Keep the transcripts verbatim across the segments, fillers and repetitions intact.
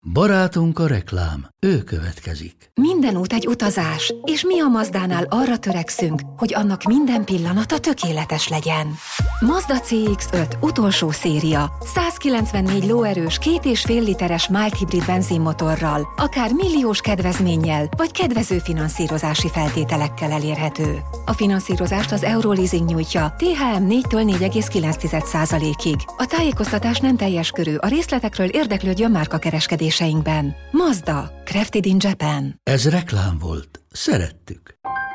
Barátunk a reklám, ő következik. Minden út egy utazás, és mi a Mazdánál arra törekszünk, hogy annak minden pillanata tökéletes legyen. Mazda cé iksz öt utolsó széria, százkilencvennégy lóerős, két és fél literes mild hibrid benzinmotorral, akár milliós kedvezménnyel, vagy kedvező finanszírozási feltételekkel elérhető. A finanszírozást az Euroleasing nyújtja, té há em négytől négy egész kilenc százalékig. A tájékoztatás nem teljes körű, a részletekről érdeklődjön márkakereskedéseinkben. Mazda, crafted in Japan. Ez reklám volt. Szerettük.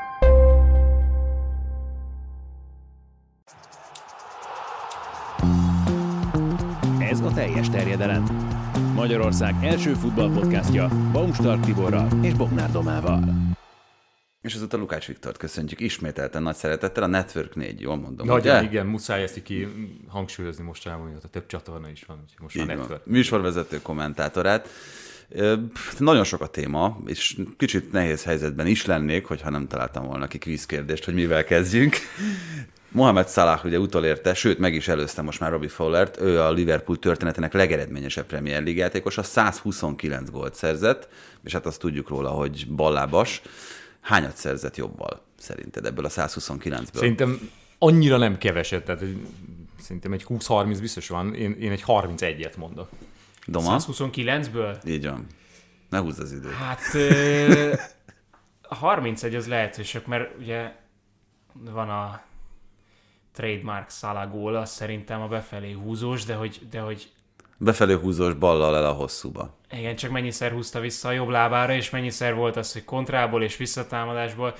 Ez a teljes terjedelem. Magyarország első futballpodcastja Baumstark Tiborral és Bognár Domával. És ezúttal Lukács Viktort köszöntjük ismételten nagy szeretettel, a Network négy, jól mondom. Nagyon, ugye? Igen, muszáj ezt ki hangsúlyozni mostanában, hogy a több csatorna is van, most a Network. Műsorvezető kommentátorát. Nagyon sok a téma, és kicsit nehéz helyzetben is lennék, hogyha nem találtam volna ki kvízkérdést, hogy mivel kezdjünk. Mohamed Salah ugye utolérte, sőt meg is előzte most már Robbie Fowlert, ő a Liverpool történetének legeredményesebb Premier League játékosa, százhuszonkilenc gólt szerzett, és hát azt tudjuk róla, hogy ballábas. Hányat szerzett jobbal szerinted ebből a százhuszonkilencből? Szerintem annyira nem keveset, tehát szerintem egy húsz-harminc biztos van, én, én egy harmincegyet mondok. Doma? százhuszonkilencből? Így van. Ne húzd az időt. Hát ö, a harmincegy az lehetőség, mert ugye van a trademark Salah gól, az szerintem a befelé húzós, de hogy, de hogy befelé húzós ballal el a hosszúba. Igen, csak mennyiszer húzta vissza a jobb lábára, és mennyiszer volt az, hogy kontrából és visszatámadásból.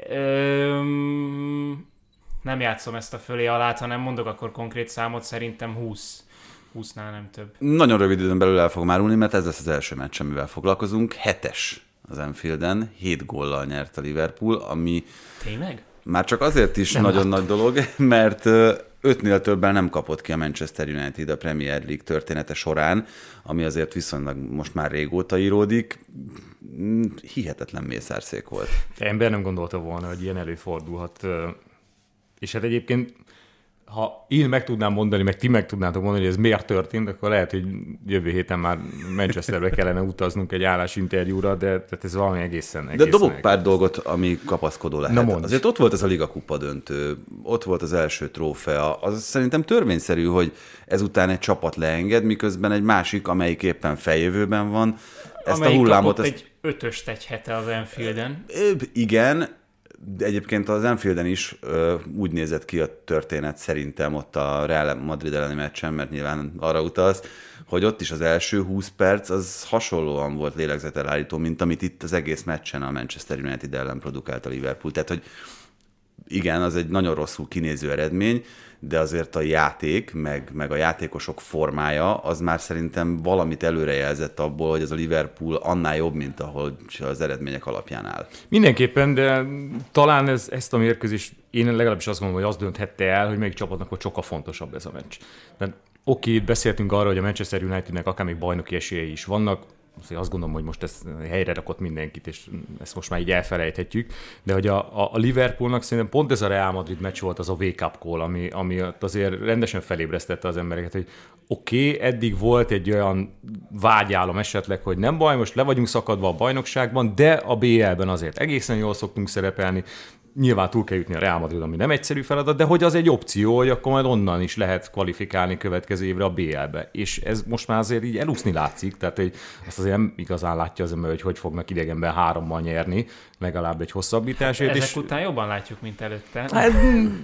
Öm, nem játszom ezt a fölé alá, hanem mondok akkor konkrét számot, szerintem húsz. húsznál nem több. Nagyon rövid időn belül el fog árulni, mert ez lesz az első meccs, amivel foglalkozunk. Hetes az Anfielden, hét góllal nyert a Liverpool, ami Tényleg? Már csak azért is nem nagyon láttam. Nagy dolog, mert ötnél többen nem kapott ki a Manchester United a Premier League története során, ami azért viszonylag most már régóta íródik. Hihetetlen mészárszék volt. De ember nem gondolta volna, hogy ilyen előfordulhat. És hát egyébként, ha én meg tudnám mondani, meg ti meg tudnátok mondani, hogy ez miért történt, akkor lehet, hogy jövő héten már Manchesterbe kellene utaznunk egy állásinterjúra, de tehát ez valami egészen egészen. De dobok pár dolgot, ami kapaszkodó lehet. Na Azért ott volt ez a Liga Kupa döntő, ott volt az első trófea. Az szerintem törvényszerű, hogy ezután egy csapat leenged, miközben egy másik, amelyik éppen feljövőben van, ezt amelyik a hullámot... kapott ezt... egy ötöst egy hete az Anfielden. Igen, de egyébként az Anfielden is ö, úgy nézett ki a történet szerintem ott a Real Madrid elleni meccsen, mert nyilván arra utalsz, hogy ott is az első húsz perc az hasonlóan volt lélegzetelállító, mint amit itt az egész meccsen a Manchester United ellen produkált a Liverpool. Tehát, hogy igen, az egy nagyon rosszul kinéző eredmény, de azért a játék, meg, meg a játékosok formája, az már szerintem valamit előrejelzett abból, hogy ez a Liverpool annál jobb, mint ahogy az eredmények alapján áll. Mindenképpen, de talán ez, ezt a mérkőzést én legalábbis azt gondolom, hogy az dönthette el, hogy melyik csapatnak volt sokkal fontosabb ez a meccs. Tehát oké, beszéltünk arra, hogy a Manchester Unitednek akár még bajnoki esélyei is vannak, azt gondolom, hogy most ezt helyre rakott mindenkit, és ezt most már így elfelejthetjük, de hogy a, a Liverpoolnak szerintem pont ez a Real Madrid meccs volt az a wake-up call, ami, ami azért rendesen felébresztette az embereket, hogy oké, okay, eddig volt egy olyan vágyálom esetleg, hogy nem baj, most le vagyunk szakadva a bajnokságban, de a bé el-ben azért egészen jól szoktunk szerepelni, nyilván túl kell jutni a Real Madrid, ami nem egyszerű feladat, de hogy az egy opció, hogy akkor majd onnan is lehet kvalifikálni következő évre a bé el-be. És ez most már azért így elúszni látszik, tehát hogy azt azért nem igazán látja az ember, hogy hogy fognak idegenben hárommal nyerni, legalább egy hosszabbításért. Hát ezek és... után jobban látjuk, mint előtte. Hát,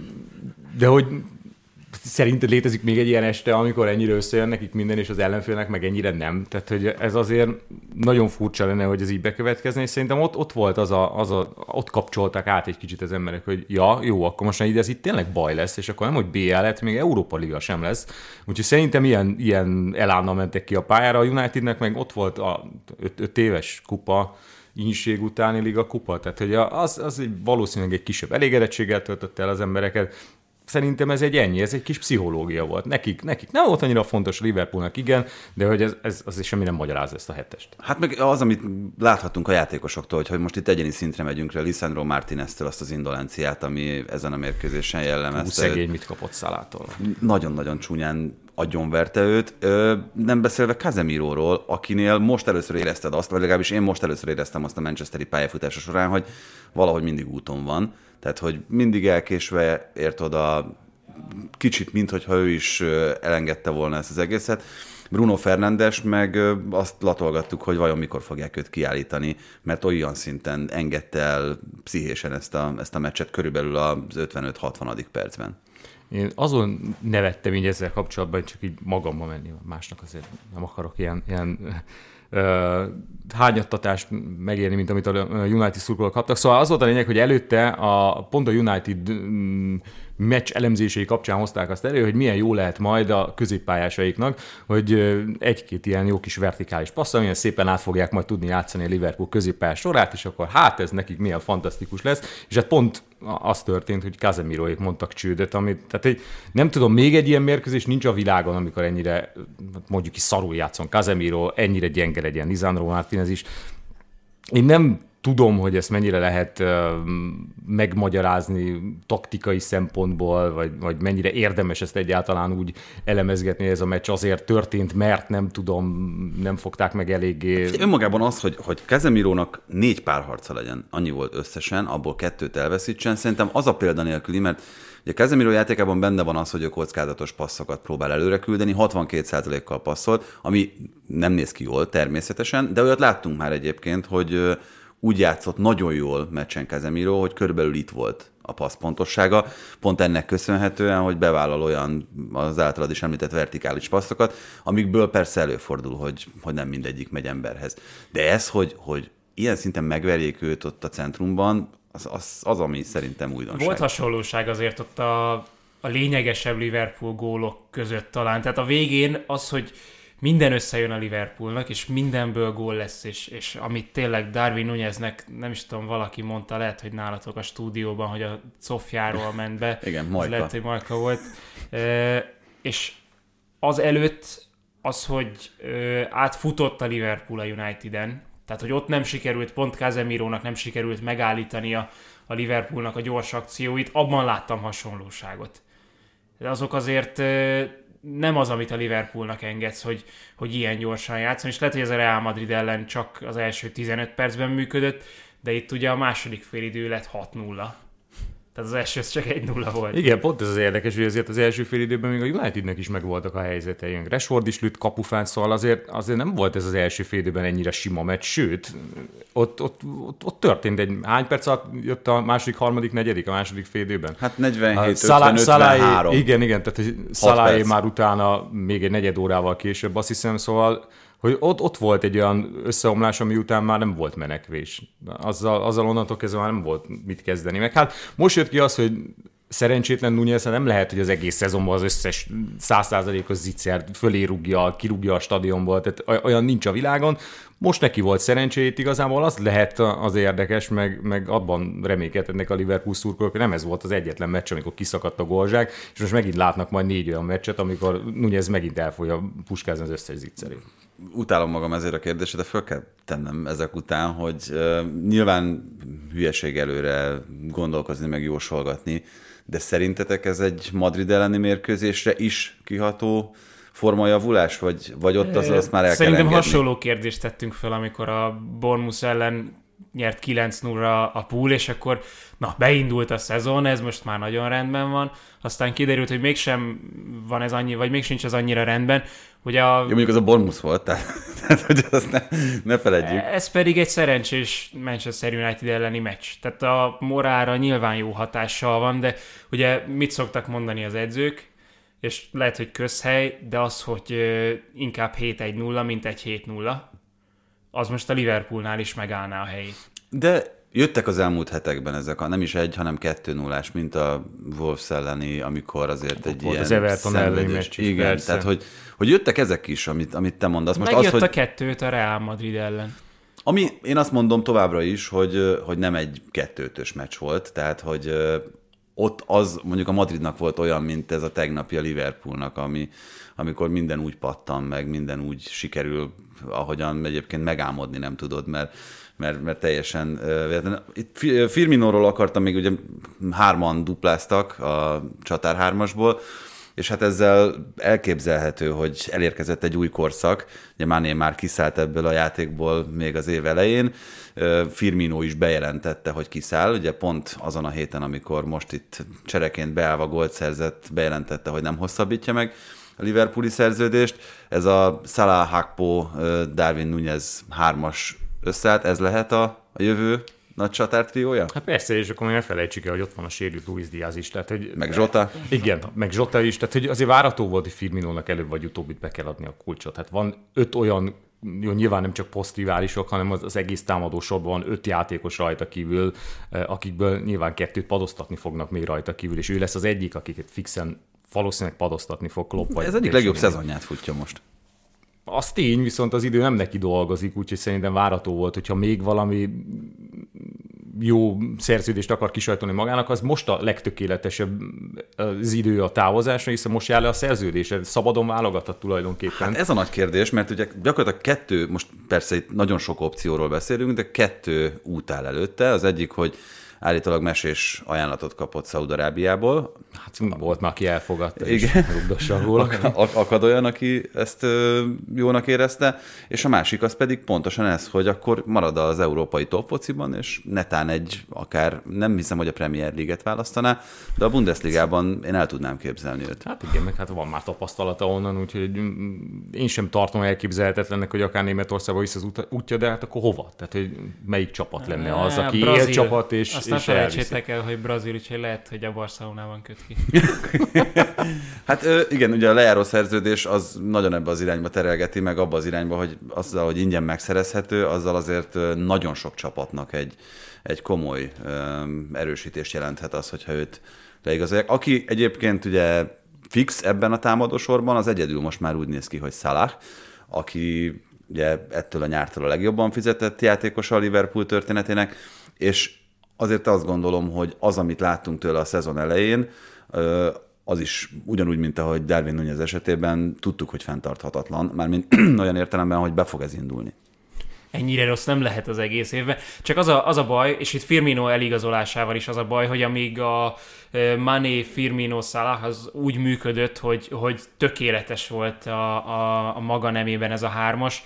de hogy szerinted létezik még egy ilyen este, amikor ennyire összejön nekik minden, és az ellenfélnek meg ennyire nem. Tehát, hogy ez azért nagyon furcsa lenne, hogy ez így bekövetkezne, és szerintem ott, ott volt az a, az a, ott kapcsoltak át egy kicsit az emberek, hogy ja, jó, akkor most már ez itt tényleg baj lesz, és akkor nem, hogy bé el lett, még Európa Liga sem lesz. Úgyhogy szerintem ilyen, ilyen elánnal mentek ki a pályára, a Unitednek meg ott volt a öt, öt éves kupa, ínség utáni Liga kupa, tehát hogy az, az egy, valószínűleg egy kisebb elégedettséggel töltötte el az embereket. Szerintem ez egy ennyi, ez egy kis pszichológia volt. Nekik, nekik nem volt annyira fontos, Liverpoolnak igen, de hogy ez, ez azért semmi nem magyaráz ezt a hetest. Hát meg az, amit láthatunk a játékosoktól, hogy most itt egyéni szintre megyünk rá, Lisandro Martineztől azt az indolenciát, ami ezen a mérkőzésen jellemezte. Hú, szegény mit kapott Salától. Nagyon-nagyon csúnyán agyonverte őt, nem beszélve Casemiróról, akinél most először érezted azt, vagy legalábbis én most először éreztem azt a manchesteri pályafutása során, hogy valahogy mindig úton van. Tehát, hogy mindig elkésve ért oda, kicsit, minthogyha ő is elengedte volna ezt az egészet. Bruno Fernandes meg azt latolgattuk, hogy vajon mikor fogják őt kiállítani, mert olyan szinten engedte el pszichésen ezt a, ezt a meccset körülbelül az ötvenöt-hatvanadik percben. Én azon nevettem így ezzel kapcsolatban, csak így magamba menni, másnak azért nem akarok ilyen, ilyen uh, hányattatást megérni, mint amit a United szurkolók kaptak. Szóval az volt a lényeg, hogy előtte a, pont a United um, meccs elemzései kapcsán hozták azt elő, hogy milyen jó lehet majd a középpályásaiknak, hogy egy-két ilyen jó kis vertikális passz, amilyen szépen át fogják majd tudni játszani a Liverpool középpályás sorát, és akkor hát ez nekik milyen fantasztikus lesz. És hát pont az történt, hogy Casemiróék mondtak csődöt, amit, tehát egy, nem tudom, még egy ilyen mérkőzés nincs a világon, amikor ennyire, mondjuk ki szarul játszon Casemiro, ennyire gyenge legyen Lisandro Martinez is. Én nem tudom, hogy ezt mennyire lehet uh, megmagyarázni taktikai szempontból, vagy, vagy mennyire érdemes ezt egyáltalán úgy elemezgetni, hogy ez a meccs azért történt, mert nem tudom, nem fogták meg eléggé. Önmagában az, hogy, hogy Casemirónak négy párharca legyen, annyi volt összesen, abból kettőt elveszítsen, szerintem az a példanélküli, mert ugye Casemiro játékában benne van az, hogy a kockázatos passzokat próbál előre küldeni, hatvankét százalékkal passzolt, ami nem néz ki jól természetesen, de olyat láttunk már egyébként, hogy úgy játszott nagyon jól meccsen Casemiro, hogy körülbelül itt volt a passzpontossága, pont ennek köszönhetően, hogy bevállal olyan az általad is említett vertikális passzokat, amikből persze előfordul, hogy, hogy nem mindegyik megy emberhez. De ez, hogy, hogy ilyen szinten megverjék őt ott a centrumban, az, az, az ami szerintem újdonság. Volt hasonlóság azért ott a, a lényegesebb Liverpool gólok között talán. Tehát a végén az, hogy minden összejön a Liverpoolnak, és mindenből gól lesz, és, és amit tényleg Darwin Núñeznek, nem is tudom, valaki mondta, lehet, hogy nálatok a stúdióban, hogy a Szofiáról ment be. Igen, Majka. Lehet, hogy Majka volt. E, és az előtt az, hogy e, átfutott a Liverpool a Uniteden, tehát, hogy ott nem sikerült, pont Casemirónak nem sikerült megállítani a, a Liverpoolnak a gyors akcióit, abban láttam hasonlóságot. De azok azért e, nem az, amit a Liverpoolnak engedsz, hogy, hogy ilyen gyorsan játszon, és lehet, hogy ez a Real Madrid ellen csak az első tizenöt percben működött, de itt ugye a második félidő lett hat nulla. Tehát az első csak egy nulla volt. Igen, pont ez az érdekes, hogy azért az első fél időben még a Unitednek is megvoltak a helyzetei. Rashford is lőtt kapufán, szóval azért, azért nem volt ez az első fél időben ennyire sima meccs, sőt, ott, ott, ott, ott történt egy, hány perc alatt jött a második, harmadik, negyedik a második fél időben? Hát negyvenhét, ötven, ötvenhárom. Igen, igen, tehát Salahé már utána még egy negyed órával később, azt hiszem, szóval hogy ott, ott volt egy olyan összeomlás, ami után már nem volt menekvés. Azzal, azzal onnantól kezdve már nem volt mit kezdeni. Meg hát most jött ki az, hogy szerencsétlen Núñez nem lehet, hogy az egész szezonban az összes száz százalékos zicsert fölé rúgja, kirúgja a stadionból, tehát olyan nincs a világon. Most neki volt szerencsét, igazából az lehet az érdekes, meg, meg abban reménykednek a Liverpool szurkolók, hogy nem ez volt az egyetlen meccs, amikor kiszakadt a golzsák, és most megint látnak majd négy olyan meccset, amikor Núñez megint el fogja puskázni az összes zicserét. Utálom magam ezért a kérdésre, de föl kell tennem ezek után, hogy uh, nyilván hülyeség előre gondolkozni, meg jósolgatni, de szerintetek ez egy Madrid elleni mérkőzésre is kiható formajavulás, vagy, vagy ott az, azt már el Szerintem kell engedni? hasonló kérdést tettünk fel, amikor a Bournemouth ellen nyert kilenc nulla a Pool, és akkor na, beindult a szezon, ez most már nagyon rendben van, aztán kiderült, hogy mégsem van ez annyi, vagy még sincs ez annyira rendben. Ugye a... Jó, mondjuk az a Bournemouth volt, tehát, tehát hogy azt ne, ne feledjük. Ez pedig egy szerencsés Manchester United elleni meccs. Tehát a morálra nyilván jó hatással van, de ugye mit szoktak mondani az edzők, és lehet, hogy közhely, de az, hogy inkább hét egy nulla, mint egy hét nulla, az most a Liverpoolnál is megállná a helyét. De jöttek az elmúlt hetekben ezek a nem is egy, hanem kettő nullás, mint a Wolves elleni, amikor azért egy volt ilyen az Everton elleni meccs is. Igen, persze. Tehát hogy, hogy jöttek ezek is, amit, amit te mondasz. Most megjött az, hogy... a kettőt a Real Madrid ellen. Ami én azt mondom továbbra is, hogy, hogy nem egy kettőtös meccs volt, tehát hogy ott az mondjuk a Madridnak volt olyan, mint ez a tegnapi a Liverpoolnak, ami, amikor minden úgy pattan meg, minden úgy sikerül, ahogyan egyébként megálmodni nem tudod, mert, mert, mert teljesen... Itt Firminóról akartam még, ugye hárman dupláztak a csatár hármasból, és hát ezzel elképzelhető, hogy elérkezett egy új korszak. Ugye Mané már kiszállt ebből a játékból még az év elején. Firmino is bejelentette, hogy kiszáll. Ugye pont azon a héten, amikor most itt csereként beállva gólt szerzett, bejelentette, hogy nem hosszabbítja meg a liverpooli szerződést. Ez a Salah, Gakpo, Darwin Núñez hármas összeállt, ez lehet a, a jövő nagy csatártriója? Hát persze, és akkor még ne felejtsük el, hogy ott van a sérült Luis Diaz is. Tehát, hogy meg Zsota. Igen, meg Zsota is. Tehát hogy azért várható volt, hogy Firminónak előbb vagy utóbb itt be kell adni a kulcsot. Hát van öt olyan, jó, nyilván nem csak posztriválisok, hanem az, az egész támadó sorban van öt játékos rajta kívül, akikből nyilván kettőt padoztatni fognak még rajta kívül, és ő lesz az egyik, akiket fixen valószínűleg padoztatni fog Klopp. Vagy ez egyik legjobb szezonját futja most. Az tény, viszont az idő nem neki dolgozik, úgyhogy szerintem várható volt, hogyha még valami jó szerződést akar kisajtolni magának, az most a legtökéletesebb az idő a távozásra, hiszen most jár le a szerződése, szabadon válogathat tulajdonképpen. Hát ez a nagy kérdés, mert ugye gyakorlatilag kettő, most persze itt nagyon sok opcióról beszélünk, de kettő út áll előtte. Az egyik, hogy állítólag mesés ajánlatot kapott Szaúd-Arábiából. Hát volt már, aki elfogadta, igen. És rugdossa róla. Akad olyan, aki ezt jónak érezte, és a másik az pedig pontosan ez, hogy akkor marad az európai top fociban, és netán egy, akár nem hiszem, hogy a Premier League-et választaná, de a Bundesligában én el tudnám képzelni őt. Hát igen, meg hát van már tapasztalata onnan, úgyhogy én sem tartom elképzelhetetlennek, hogy akár Németországba visz az útja, de hát akkor hova? Tehát, hogy melyik csapat lenne az, aki él csapat, és azt ne felejtsétek el, hogy Brazil, úgyhogy lehet, hogy a Barcelonában köt ki. Hát igen, ugye a lejáró szerződés az nagyon ebbe az irányba terelgeti, meg abba az irányba, hogy azzal, hogy ingyen megszerezhető, azzal azért nagyon sok csapatnak egy, egy komoly erősítést jelenthet az, hogyha őt leigazolják. Aki egyébként ugye fix ebben a támadósorban, az egyedül most már úgy néz ki, hogy Salah, aki ugye ettől a nyártól a legjobban fizetett játékosa a Liverpool történetének, és azért azt gondolom, hogy az, amit láttunk tőle a szezon elején, az is ugyanúgy, mint ahogy Darwin Núñez esetében tudtuk, hogy fenntarthatatlan, mármint olyan értelemben, hogy be fog ez indulni. Ennyire rossz nem lehet az egész évben. Csak az a, az a baj, és itt Firmino eligazolásával is az a baj, hogy amíg a Mané, Firmino, Salah az úgy működött, hogy, hogy tökéletes volt a, a, a maga nemében ez a hármas,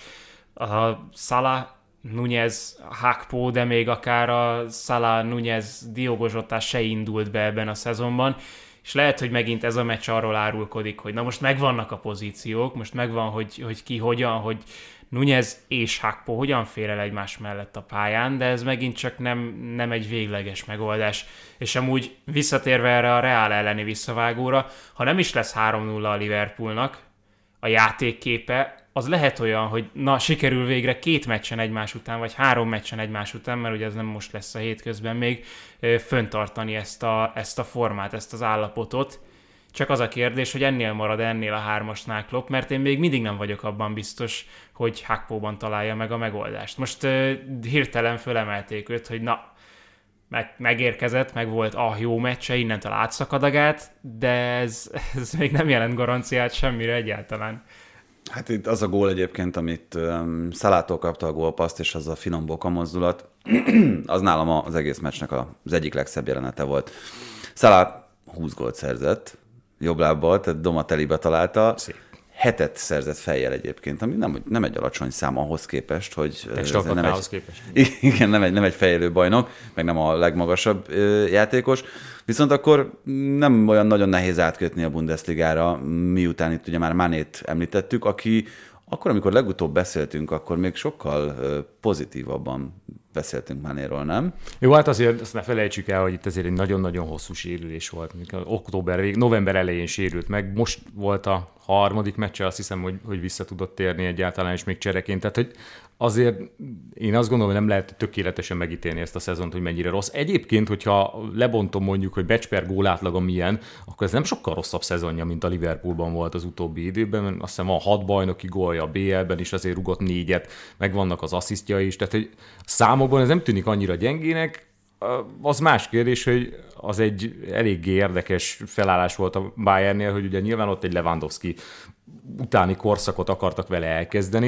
a Salah, Núñez, Gakpo, de még akár a Salah, Núñez, Diogo Jota se indult be ebben a szezonban, és lehet, hogy megint ez a meccs arról árulkodik, hogy na most megvannak a pozíciók, most megvan, hogy, hogy ki hogyan, hogy Núñez és Gakpo hogyan fér el egymás mellett a pályán, de ez megint csak nem, nem egy végleges megoldás. És amúgy visszatérve erre a Real elleni visszavágóra, ha nem is lesz három nulla a Liverpoolnak, a játékképe, az lehet olyan, hogy na, sikerül végre két meccsen egymás után, vagy három meccsen egymás után, mert ugye ez nem most lesz a hétközben még, föntartani ezt a, ezt a formát, ezt az állapotot. Csak az a kérdés, hogy ennél marad ennél a hármasnál Klopp, mert én még mindig nem vagyok abban biztos, hogy Gakpóban találja meg a megoldást. Most uh, hirtelen fölemelték őt, hogy na, meg, megérkezett, meg volt a jó meccse, innentől átszakad a gát, de ez, ez még nem jelent garanciát semmire egyáltalán. Hát itt az a gól egyébként, amit um, Salától kapta a gólpaszt, és az a finom boka mozdulat, az nálam az egész meccsnek az egyik legszebb jelenete volt. Salah húsz gólt szerzett, jobb lábbal, tehát Domatelibe találta. Szép. Hetet szerzett fejjel egyébként, ami nem, nem egy alacsony szám ahhoz képest, hogy... Nem egy, képest. Igen, nem egy, nem egy fejlő bajnok, meg nem a legmagasabb ö, játékos. Viszont akkor nem olyan nagyon nehéz átkötni a Bundesligára, miután itt ugye már Manét említettük, aki akkor, amikor legutóbb beszéltünk, akkor még sokkal ö, pozitívabban beszéltünk Manéról, nem? Jó, hát azért azt ne felejtsük el, hogy itt azért egy nagyon-nagyon hosszú sérülés volt. Október végig, november elején sérült meg. Most volt a harmadik meccse, azt hiszem, hogy, hogy vissza tudott térni egyáltalán, és még csereként. Tehát, hogy azért én azt gondolom, hogy nem lehet tökéletesen megítélni ezt a szezont, hogy mennyire rossz. Egyébként, hogyha lebontom mondjuk, hogy meccs per gól átlaga milyen, akkor ez nem sokkal rosszabb szezonja, mint a Liverpoolban volt az utóbbi időben. Azt hiszem van hat bajnoki gólja, a bé el-ben is azért rugott négyet, meg vannak az asszisztja is. Tehát, hogy számokban ez nem tűnik annyira gyengének. Az más kérdés, hogy az egy eléggé érdekes felállás volt a Bayernnél, hogy ugye nyilván ott egy Lewandowski utáni korszakot akartak vele elkezdeni.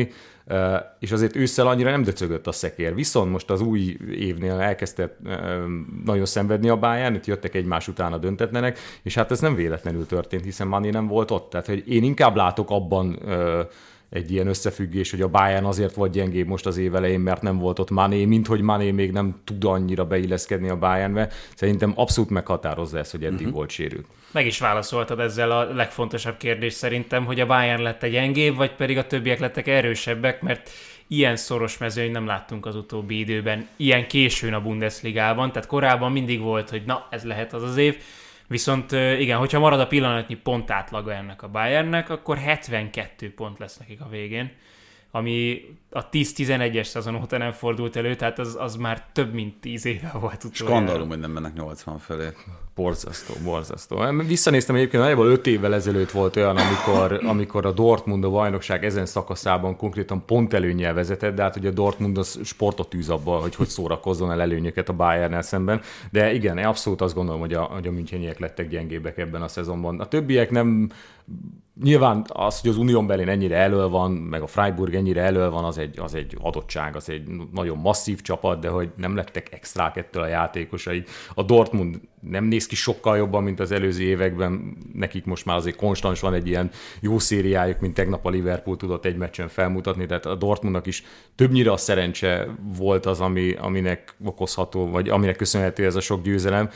és azért ősszel annyira nem döcögött a szekér. Viszont most az új évnél elkezdett nagyon szenvedni a Bayern, itt jöttek egymás után a döntetlenek, és hát ez nem véletlenül történt, hiszen Mané nem volt ott. Tehát, hogy én inkább látok abban egy ilyen összefüggés, hogy a Bayern azért volt gyengébb most az év elején, mert nem volt ott Mané, mint hogy Mané még nem tud annyira beilleszkedni a Bayernbe. Szerintem abszolút meghatározza ezt, hogy eddig uh-huh. volt sérült. Meg is válaszoltad ezzel a legfontosabb kérdést szerintem, hogy a Bayern lett egy gyengébb, vagy pedig a többiek lettek erősebbek, mert ilyen szoros mezőny nem láttunk az utóbbi időben, ilyen későn a Bundesligában, tehát korábban mindig volt, hogy na, ez lehet az az év, viszont igen, hogyha marad a pillanatnyi pontátlaga ennek a Bayernnek, akkor hetvenkettő pont lesz nekik a végén, ami a tíz-tizenegyes szezon óta nem fordult elő, tehát az, az már több mint tíz éve volt utoljára. Skandalum, hogy nem mennek nyolcvan felé. Borzasztó, borzasztó. Visszanéztem egyébként, nagyjából öt évvel ezelőtt volt olyan, amikor, amikor a Dortmund a bajnokság ezen szakaszában konkrétan pont előnnyel vezetett, de hát ugye a Dortmund az sportot űz abba, hogy hogy szórakozzon el előnyöket a Bayernnel szemben. De igen, én abszolút azt gondolom, hogy a, hogy a müncheniek lettek gyengébbek ebben a szezonban. A többiek nem... Nyilván az, hogy az Unión belén ennyire elől van, meg a Freiburg ennyire elől van, az egy, az egy adottság, az egy nagyon masszív csapat, de hogy nem lettek extrák ettől a játékosai. A Dortmund nem néz ki sokkal jobban, mint az előző években, nekik most már azért konstans van egy ilyen jó szériájuk, mint tegnap a Liverpool tudott egy meccsen felmutatni, tehát a Dortmundnak is többnyire a szerencse volt az, ami, aminek okozható, vagy aminek köszönhető ez a sok győzelem,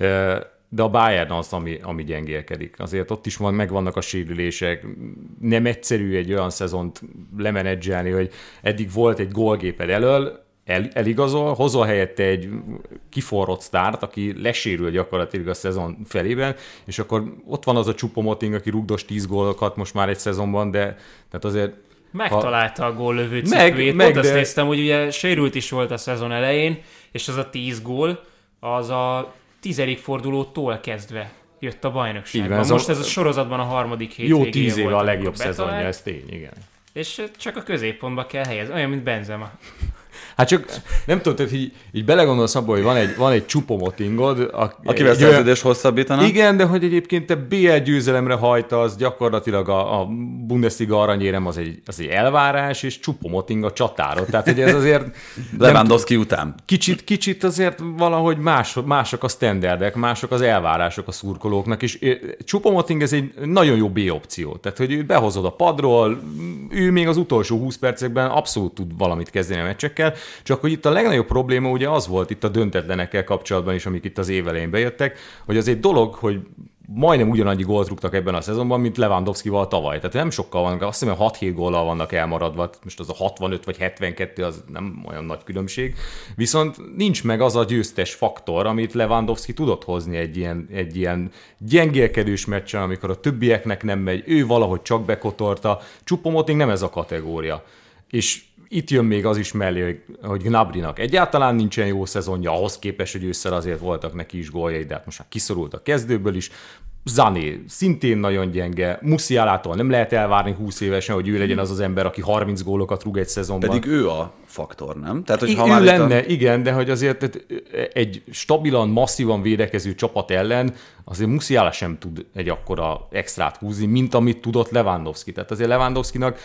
de a Bayern az, ami, ami gyengélkedik. Azért ott is van, megvannak a sérülések, nem egyszerű egy olyan szezont lemenedzselni, hogy eddig volt egy gólgéped elől, el, eligazol, hozol helyette egy kiforrott sztárt, aki lesérül gyakorlatilag a szezon felében, és akkor ott van az a Choupo-Moting, aki rugdos tíz gólokat most már egy szezonban, de tehát azért... Megtalálta ha... a góllövő cipőjét. Meg, meg, azt de... néztem, hogy ugye sérült is volt a szezon elején, és az a tíz gól, az a tizedik fordulótól kezdve jött a bajnokságban. Most ez a sorozatban a harmadik hétvégéje volt. Jó tíz éve a legjobb szezonja, ez tény, igen. És csak a középpontba kell helyezni, olyan, mint Benzema. Hát csak nem tudod, hogy így, így belegondolsz abból, hogy van egy, van egy Choupo-Motingod, a, akivel szerződés hosszabbítanak. Igen, de hogy egyébként te bé el győzelemre hajtasz, gyakorlatilag a, a Bundesliga aranyérem az egy, az egy elvárás, és Choupo-Moting a csatárod. Tehát, hogy ez azért... Lewandowski után. Kicsit, kicsit azért valahogy más, mások a standardek, mások az elvárások a szurkolóknak, és Choupo-Moting ez egy nagyon jó B-opció. Tehát, hogy behozod a padról, ő még az utolsó húsz percekben abszolút tud valamit kezdeni a meccsekkel, csak hogy itt a legnagyobb probléma ugye az volt itt a döntetlenekkel kapcsolatban is, amik itt az év elején bejöttek, hogy az egy dolog, hogy majdnem ugyanannyi gólt rúgtak ebben a szezonban, mint Lewandowskival tavaly. Tehát nem sokkal vannak, azt hiszem, hat-hét góllal vannak elmaradva, most az a hatvanöt vagy hetvenkettő, az nem olyan nagy különbség. Viszont nincs meg az a győztes faktor, amit Lewandowski tudott hozni egy ilyen, egy ilyen gyengélkedős meccsen, amikor a többieknek nem megy, ő valahogy csak bekotorta. Choupo-Moting nem ez a kategória. És itt jön még az is mellé, hogy, hogy Gnabrynak egyáltalán nincsen jó szezonja, ahhoz képest, hogy ősszel azért voltak neki is góljai, de hát most már kiszorult a kezdőből is. Sané szintén nagyon gyenge, Musialától nem lehet elvárni húsz évesen, hogy ő legyen az az ember, aki harminc gólokat rúg egy szezonban. Pedig ő a faktor, nem? Tehát, hogy I- ha ő lenne, a... igen, de hogy azért egy stabilan, masszívan védekező csapat ellen azért Musiala sem tud egy akkora extrát húzni, mint amit tudott Lewandowski. Tehát azért Lewandowskinak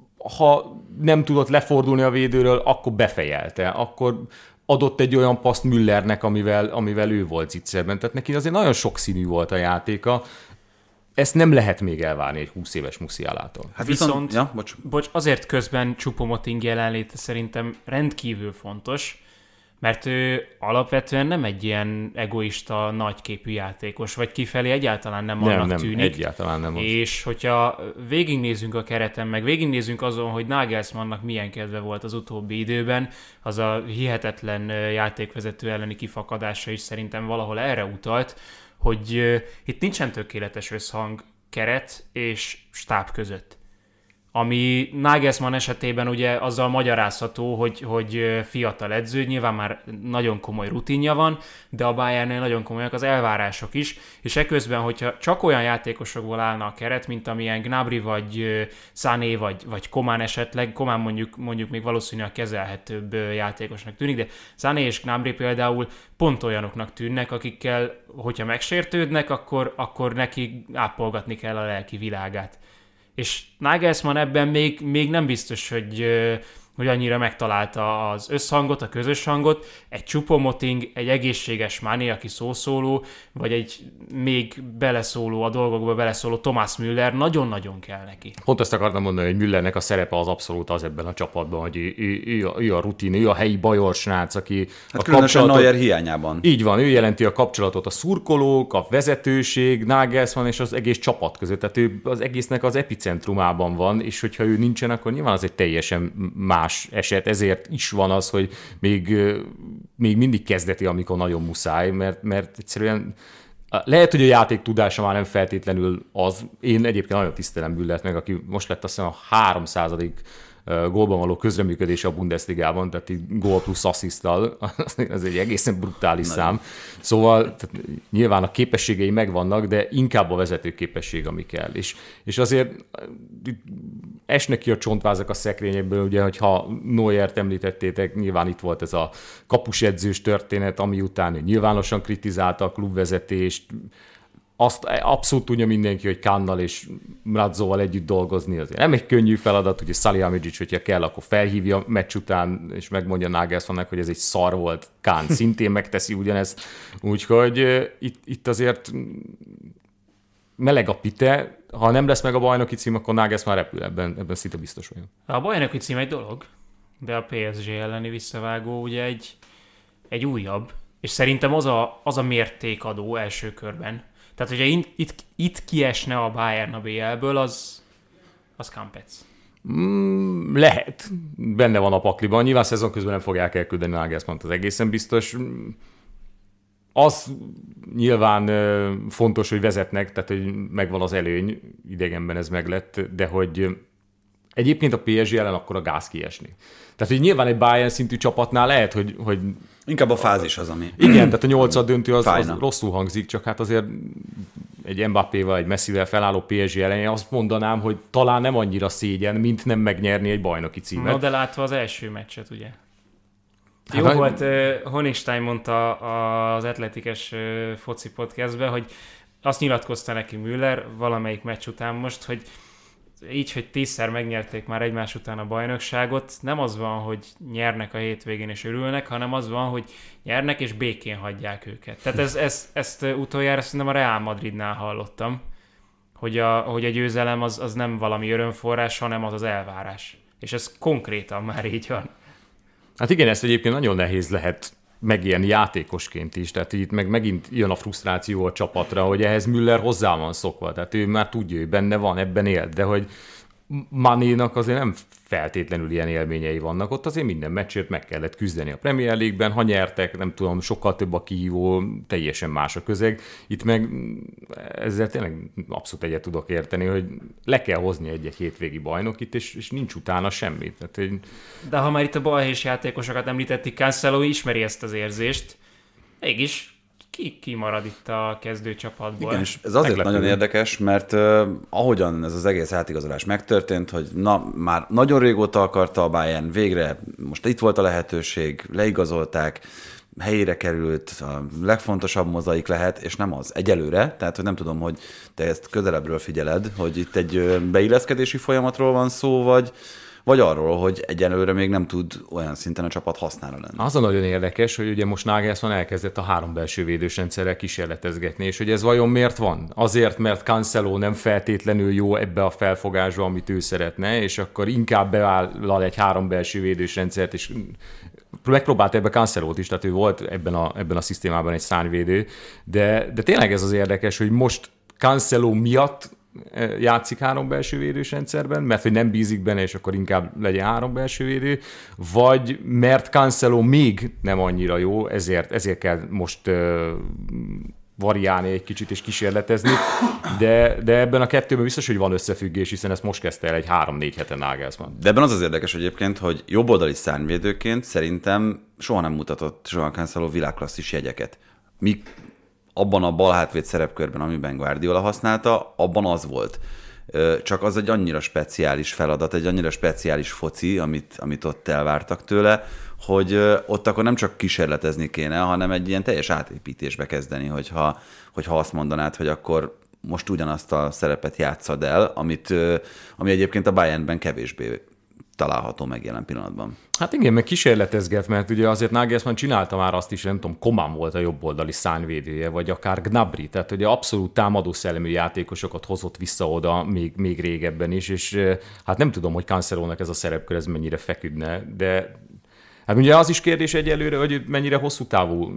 ha nem tudott lefordulni a védőről, akkor befejelte, akkor adott egy olyan paszt Müllernek, amivel, amivel ő volt zicserben. Tehát neki azért nagyon sokszínű volt a játéka. Ezt nem lehet még elvárni egy húsz éves Musialától. Hát viszont, viszont ja, bocs. bocs, azért közben Choupo-Moting jelenléte szerintem rendkívül fontos, mert ő alapvetően nem egy ilyen egoista, nagyképű játékos, vagy kifelé egyáltalán nem, nem annak nem, tűnik. egyáltalán nem. És az. Hogyha végignézünk a kereten, meg végignézünk azon, hogy Nagelsmannnak milyen kedve volt az utóbbi időben, az a hihetetlen játékvezető elleni kifakadása is szerintem valahol erre utalt, hogy itt nincsen tökéletes összhang keret és stáb között. Ami Nagelsmann esetében ugye azzal magyarázható, hogy, hogy fiatal edző, nyilván már nagyon komoly rutinja van, de a Bayernnél nagyon komolyak az elvárások is, és eközben, hogyha csak olyan játékosokból állna a keret, mint amilyen Gnabry vagy Sané vagy, vagy Coman esetleg, Coman mondjuk, mondjuk még valószínűleg kezelhetőbb játékosnak tűnik, de Sané és Gnabry például pont olyanoknak tűnnek, akikkel, hogyha megsértődnek, akkor, akkor neki ápolgatni kell a lelki világát. És Nagelsmann ebben még, még nem biztos, hogy, hogy annyira megtalálta az összhangot, a közös hangot. Egy Choupo-Moting, egy egészséges Mané, aki szószóló, vagy egy még beleszóló, a dolgokba beleszóló Thomas Müller nagyon-nagyon kell neki. Pont ezt akartam mondani, hogy Müllernek a szerepe az abszolút az ebben a csapatban, hogy ő, ő, ő, ő a rutin, ő a helyi bajor srác, aki hát a különösen kapcsolatot... Neuer hiányában. Így van, ő jelenti a kapcsolatot a szurkolók, a vezetőség, Nagelsmann és az egész csapat között. Tehát ő az egésznek az epicentrumában van, és hogyha ő nincsen, akkor nyilván az egy teljesen más eset. Ezért is van az, hogy még, még mindig kezdeti, amikor nagyon muszáj, mert, mert egyszerűen lehet, hogy a játék tudása már nem feltétlenül az. Én egyébként nagyon tisztelem Müllert meg, aki most lett azt hiszem a háromszázadik gólban való közreműködése a Bundesligában, tehát így gól plusz assziszttal, ez egy egészen brutális Nagyon. szám. Szóval tehát nyilván a képességei megvannak, de inkább a vezető képesség, ami kell. És, és azért esnek ki a csontvázak a szekrényekből, ugye, hogyha Neuert említettétek, nyilván itt volt ez a kapusedzős történet, ami után nyilvánosan kritizálta a klubvezetést. Azt abszolút tudja mindenki, hogy Kahnnal és Mradzóval együtt dolgozni azért nem egy könnyű feladat, ugye Salihamidzic, hogyha kell, akkor felhívja meccs után, és megmondja Nagelsmannnak, hogy ez egy szar volt. Kahn szintén megteszi ugyanezt. Úgyhogy uh, itt, itt azért meleg a pite, ha nem lesz meg a bajnoki cím, akkor Nagelsmann repül, ebben, ebben szinte biztos vagyok. A bajnoki cím egy dolog, de a pé es gé elleni visszavágó ugye egy, egy újabb, és szerintem az a, az a mértékadó első körben. Tehát, hogyha itt, itt, itt kiesne a Bayern a bé el-ből, az, az Kampec. Mm, lehet. Benne van a pakliban. Nyilván szezon közben nem fogják elküldeni Nagelsmannt, az egészen biztos. Az nyilván fontos, hogy vezetnek, tehát, hogy megvan az előny, idegenben ez meglett, de hogy egyébként a pé es gé ellen akkor a gáz kiesni. Tehát, hogy nyilván egy Bayern szintű csapatnál lehet, hogy, hogy inkább a fázis az, ami... Igen, tehát a nyolcad döntő az, az rosszul hangzik, csak hát azért egy Mbappéval, egy Messivel felálló pé es gé ellen én azt mondanám, hogy talán nem annyira szégyen, mint nem megnyerni egy bajnoki címet. No, de látva az első meccset, ugye? Hát Jó a... volt, uh, Honigstein mondta az Atletikes uh, foci podcastben, hogy azt nyilatkozta neki Müller valamelyik meccs után most, hogy így, hogy tízszer megnyerték már egymás után a bajnokságot, nem az van, hogy nyernek a hétvégén és örülnek, hanem az van, hogy nyernek és békén hagyják őket. Tehát ez, ez, ezt utoljára szerintem a Real Madridnál hallottam, hogy a, hogy a győzelem az, az nem valami örömforrás, hanem az az elvárás. És ez konkrétan már így van. Hát igen, ezt egyébként nagyon nehéz lehet megélni játékosként is, tehát itt meg megint jön a frusztráció a csapatra, hogy ehhez Müller hozzá van szokva, tehát ő már tudja, hogy benne van, ebben él, de hogy Manénak azért nem feltétlenül ilyen élményei vannak, ott azért minden meccsért meg kellett küzdeni a Premier League-ben, ha nyertek, nem tudom, sokkal több a kihívó, teljesen más a közeg, itt meg ezzel tényleg abszolút egyet tudok érteni, hogy le kell hozni egy-egy hétvégi bajnokit, és, és nincs utána semmi. Tehát, hogy... De ha már itt a balhés játékosokat említették, Cancelo ismeri ezt az érzést, mégis Ki, ki marad itt a kezdőcsapatból? Igen, és ez azért Meglepő. Nagyon érdekes, mert uh, ahogyan ez az egész átigazolás megtörtént, hogy na, már nagyon régóta akarta a Bayern, végre most itt volt a lehetőség, leigazolták, helyére került, a legfontosabb mozaik lehet, és nem az egyelőre, tehát hogy nem tudom, hogy te ezt közelebbről figyeled, hogy itt egy beilleszkedési folyamatról van szó, vagy vagy arról, hogy egyelőre még nem tud olyan szinten a csapat hasznára lenni. Az a nagyon érdekes, hogy ugye most Nagelsmann elkezdett a három belső védős rendszerrel kísérletezgetni, és hogy ez vajon miért van? Azért, mert Cancelo nem feltétlenül jó ebbe a felfogásba, amit ő szeretne, és akkor inkább bevállal egy három belső védős rendszert, és megpróbált ebbe Cancelót is, tehát ő volt ebben a, ebben a szisztémában egy szárnyvédő, de, de tényleg ez az érdekes, hogy most Cancelo miatt játszik három belső védős rendszerben, mert hogy nem bízik benne, és akkor inkább legyen három belső védő, vagy mert Cancelo még nem annyira jó, ezért, ezért kell most uh, variálni egy kicsit és kísérletezni, de, de ebben a kettőben biztos, hogy van összefüggés, hiszen ezt most kezdte el egy három-négy heten Nagelsmann. De ebben az az érdekes egyébként, hogy jobboldali szárnyvédőként szerintem soha nem mutatott Joao Cancelo világklasszis jegyeket. Mi abban a bal hátvéd szerepkörben, amiben Guardiola használta, abban az volt. Csak az egy annyira speciális feladat, egy annyira speciális foci, amit, amit ott elvártak tőle, hogy ott akkor nem csak kísérletezni kéne, hanem egy ilyen teljes átépítésbe kezdeni, hogyha, hogyha azt mondanád, hogy akkor most ugyanazt a szerepet játszad el, amit, ami egyébként a Bayernben kevésbé található meg jelen pillanatban. Hát igen, meg kísérletezget, mert ugye azért Nagelsmann csinálta már azt is, nem tudom, Coman volt a jobboldali szárnyvédője, vagy akár Gnabry, tehát ugye abszolút támadó szellemű játékosokat hozott vissza oda még, még régebben is, és hát nem tudom, hogy Cancelónak ez a szerepkör ez mennyire feküdne, de hát ugye az is kérdés egyelőre, hogy mennyire hosszú távú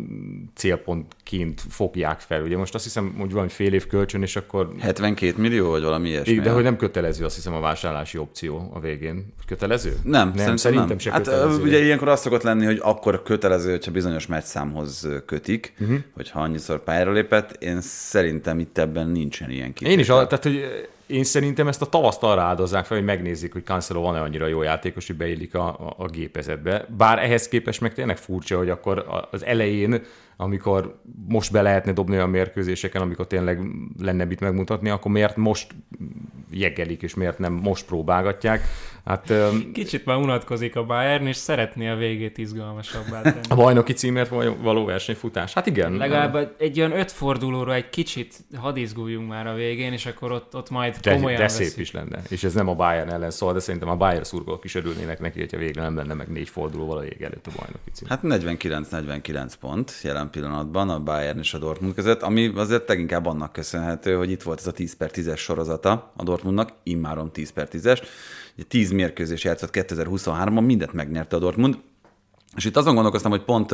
célpontként fogják fel. Ugye most azt hiszem, hogy valami fél év kölcsön, és akkor... hetvenkét millió, vagy valami ilyesmi. De hogy nem kötelező, azt hiszem, a vásárlási opció a végén. Kötelező? Nem, nem szerintem nem. Se hát kötelező. Ugye ilyenkor azt szokott lenni, hogy akkor kötelező, hogyha bizonyos meccsszámhoz kötik, uh-huh. hogyha annyiszor pályára lépett. Én szerintem itt ebben nincsen ilyen kitétel. Én is, tehát hogy én szerintem ezt a tavaszt arra áldozzák fel, hogy megnézzük, hogy Cancelo van-e annyira jó játékos, hogy beillik a, a, a gépezetbe. Bár ehhez képest meg tényleg furcsa, hogy akkor az elején, amikor most be lehetne dobni olyan mérkőzéseken, amikor tényleg lenne mit megmutatni, akkor miért most jeggelik, és miért nem most próbálgatják. Hát, kicsit már unatkozik a Bayern, és szeretné a végét izgalmasabbá tenni. A bajnoki címért való versenyfutás. Hát igen. Legalább egy olyan öt fordulóra egy kicsit hadizguljunk már a végén, és akkor ott, ott majd de, komolyan de veszik. szép is lenne. És ez nem a Bayern ellen szól, de szerintem a Bayern szurkolók is örülnének neki, hogyha végre nem lenne meg négy fordulóval a jég előtt a bajnoki cím. Hát negyvenkilenc negyvenkilenc pont jelen pillanatban a Bayern és a Dortmund között, ami azért leginkább annak köszönhető, hogy itt volt ez a tíz per tízes sorozata a Dortmundnak, immáron tíz per tízes. tíz mérkőzés játszott kétezer-huszonháromban, mindent megnyerte a Dortmund. És itt azon gondolkoztam, hogy pont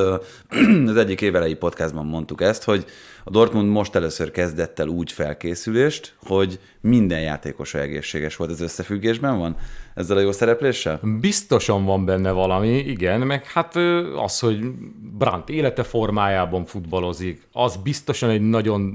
az egyik évelei podcastban mondtuk ezt, hogy a Dortmund most először kezdett el úgy felkészülést, hogy minden játékosa egészséges volt. Ez összefüggésben van ezzel a jó szerepléssel? Biztosan van benne valami, igen, meg hát az, hogy Brandt élete formájában futballozik, az biztosan egy nagyon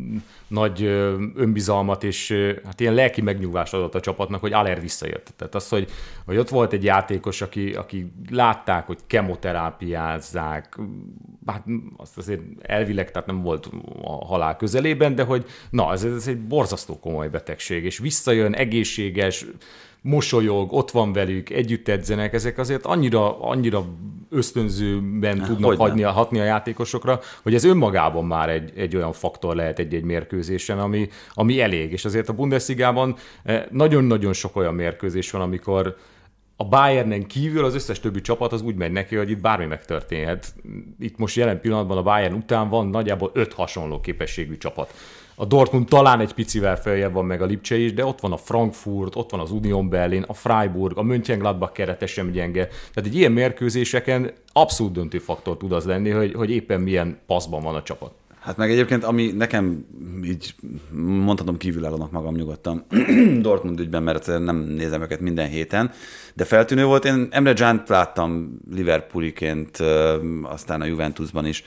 nagy önbizalmat és hát ilyen lelki megnyugvást adott a csapatnak, hogy Aller visszajött. Tehát az, hogy, hogy ott volt egy játékos, aki, aki látták, hogy kemoterápiázzák, hát azt azért elvileg, tehát nem volt a halál közelében, de hogy na, ez, ez egy borzasztó komoly betegség, és visszajön, egészséges, mosolyog, ott van velük, együtt edzenek, ezek azért annyira, annyira ösztönzőben tudnak hagyni, hatni a játékosokra, hogy ez önmagában már egy, egy olyan faktor lehet egy-egy mérkőzésen, ami, ami elég. És azért a Bundesligában nagyon-nagyon sok olyan mérkőzés van, amikor a Bayernen kívül az összes többi csapat az úgy megy neki, hogy itt bármi megtörténhet. Itt most jelen pillanatban a Bayern után van nagyjából öt hasonló képességű csapat. A Dortmund talán egy picivel feljebb van, meg a Lipcse is, de ott van a Frankfurt, ott van az Union Berlin, a Freiburg, a Mönchengladbach kerete sem gyenge. Tehát egy ilyen mérkőzéseken abszolút döntő faktor tud az lenni, hogy, hogy éppen milyen passzban van a csapat. Hát meg egyébként, ami nekem így mondhatom kívülállónak magam nyugodtan Dortmund ügyben, mert nem nézem őket minden héten, de feltűnő volt. Én Emre Cant láttam Liverpooliként, aztán a Juventusban is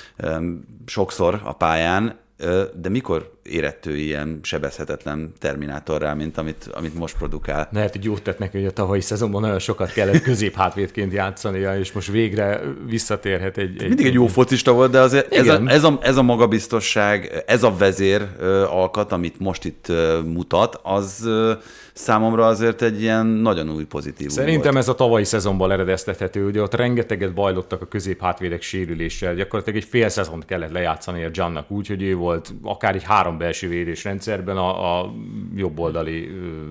sokszor a pályán, de mikor érett ő ilyen sebezhetetlen terminátorrá, mint amit, amit most produkál? Lehet, hogy jót tett neki, hogy a tavalyi szezonban nagyon sokat kellett középhátvédként játszania, és most végre visszatérhet egy... egy Mindig egy jó focista volt, de azért ez a, ez, a, ez a magabiztosság, ez a vezér alkat, amit most itt mutat, az számomra azért egy ilyen nagyon új pozitív. Szerintem volt. Ez a tavalyi szezonban eredeztethető, ugye ott rengeteget bajlottak a középhátvédek sérüléssel, gyakorlatilag egy fél szezont kellett lejátszani a Giannak úgy, hogy ő volt akár egy három belső védés rendszerben a, a jobboldali,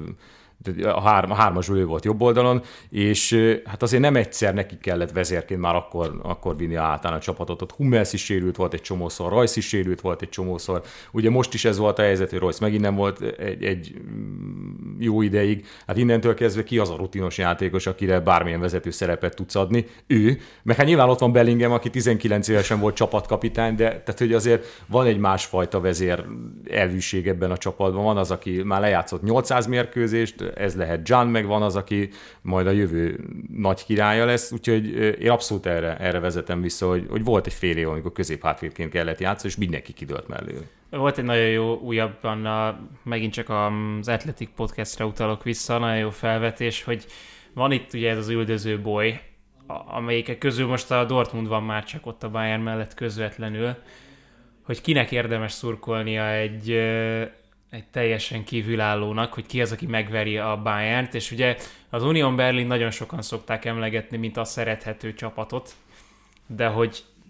a, három, a hármasból ő volt jobb oldalon, és hát azért nem egyszer neki kellett vezérként már akkor, akkor vinni átán a csapatot. Ott Hummels is sérült volt egy csomószor, Royce is sérült volt egy csomószor. Ugye most is ez volt a helyzet, hogy Royce megint nem volt egy, egy jó ideig. Hát innentől kezdve ki az a rutinos játékos, akire bármilyen vezető szerepet tudsz adni? Ő. Meg hát nyilván ott van Bellingham, aki tizenkilenc évesen volt csapatkapitány, de tehát, hogy azért van egy másfajta vezér elvűség ebben a csapatban. Van az, aki már lejátszott nyolcszáz mérkőzést, ez lehet Can, meg van az, aki majd a jövő nagy királya lesz, úgyhogy én abszolút erre, erre vezetem vissza, hogy, hogy volt egy fél év, amikor középhátvédként kellett játszani, és mindenki kidőlt mellé. Volt egy nagyon jó újabban, a, megint csak az Athletic podcastra utalok vissza, nagyon jó felvetés, hogy van itt ugye ez az üldöző boly, amelyikek közül most a Dortmund van már csak ott a Bayern mellett közvetlenül, hogy kinek érdemes szurkolnia egy, egy teljesen kívülállónak, hogy ki az, aki megveri a Bayernt, és ugye az Union Berlin nagyon sokan szokták emlegetni, mint a szerethető csapatot, de hogy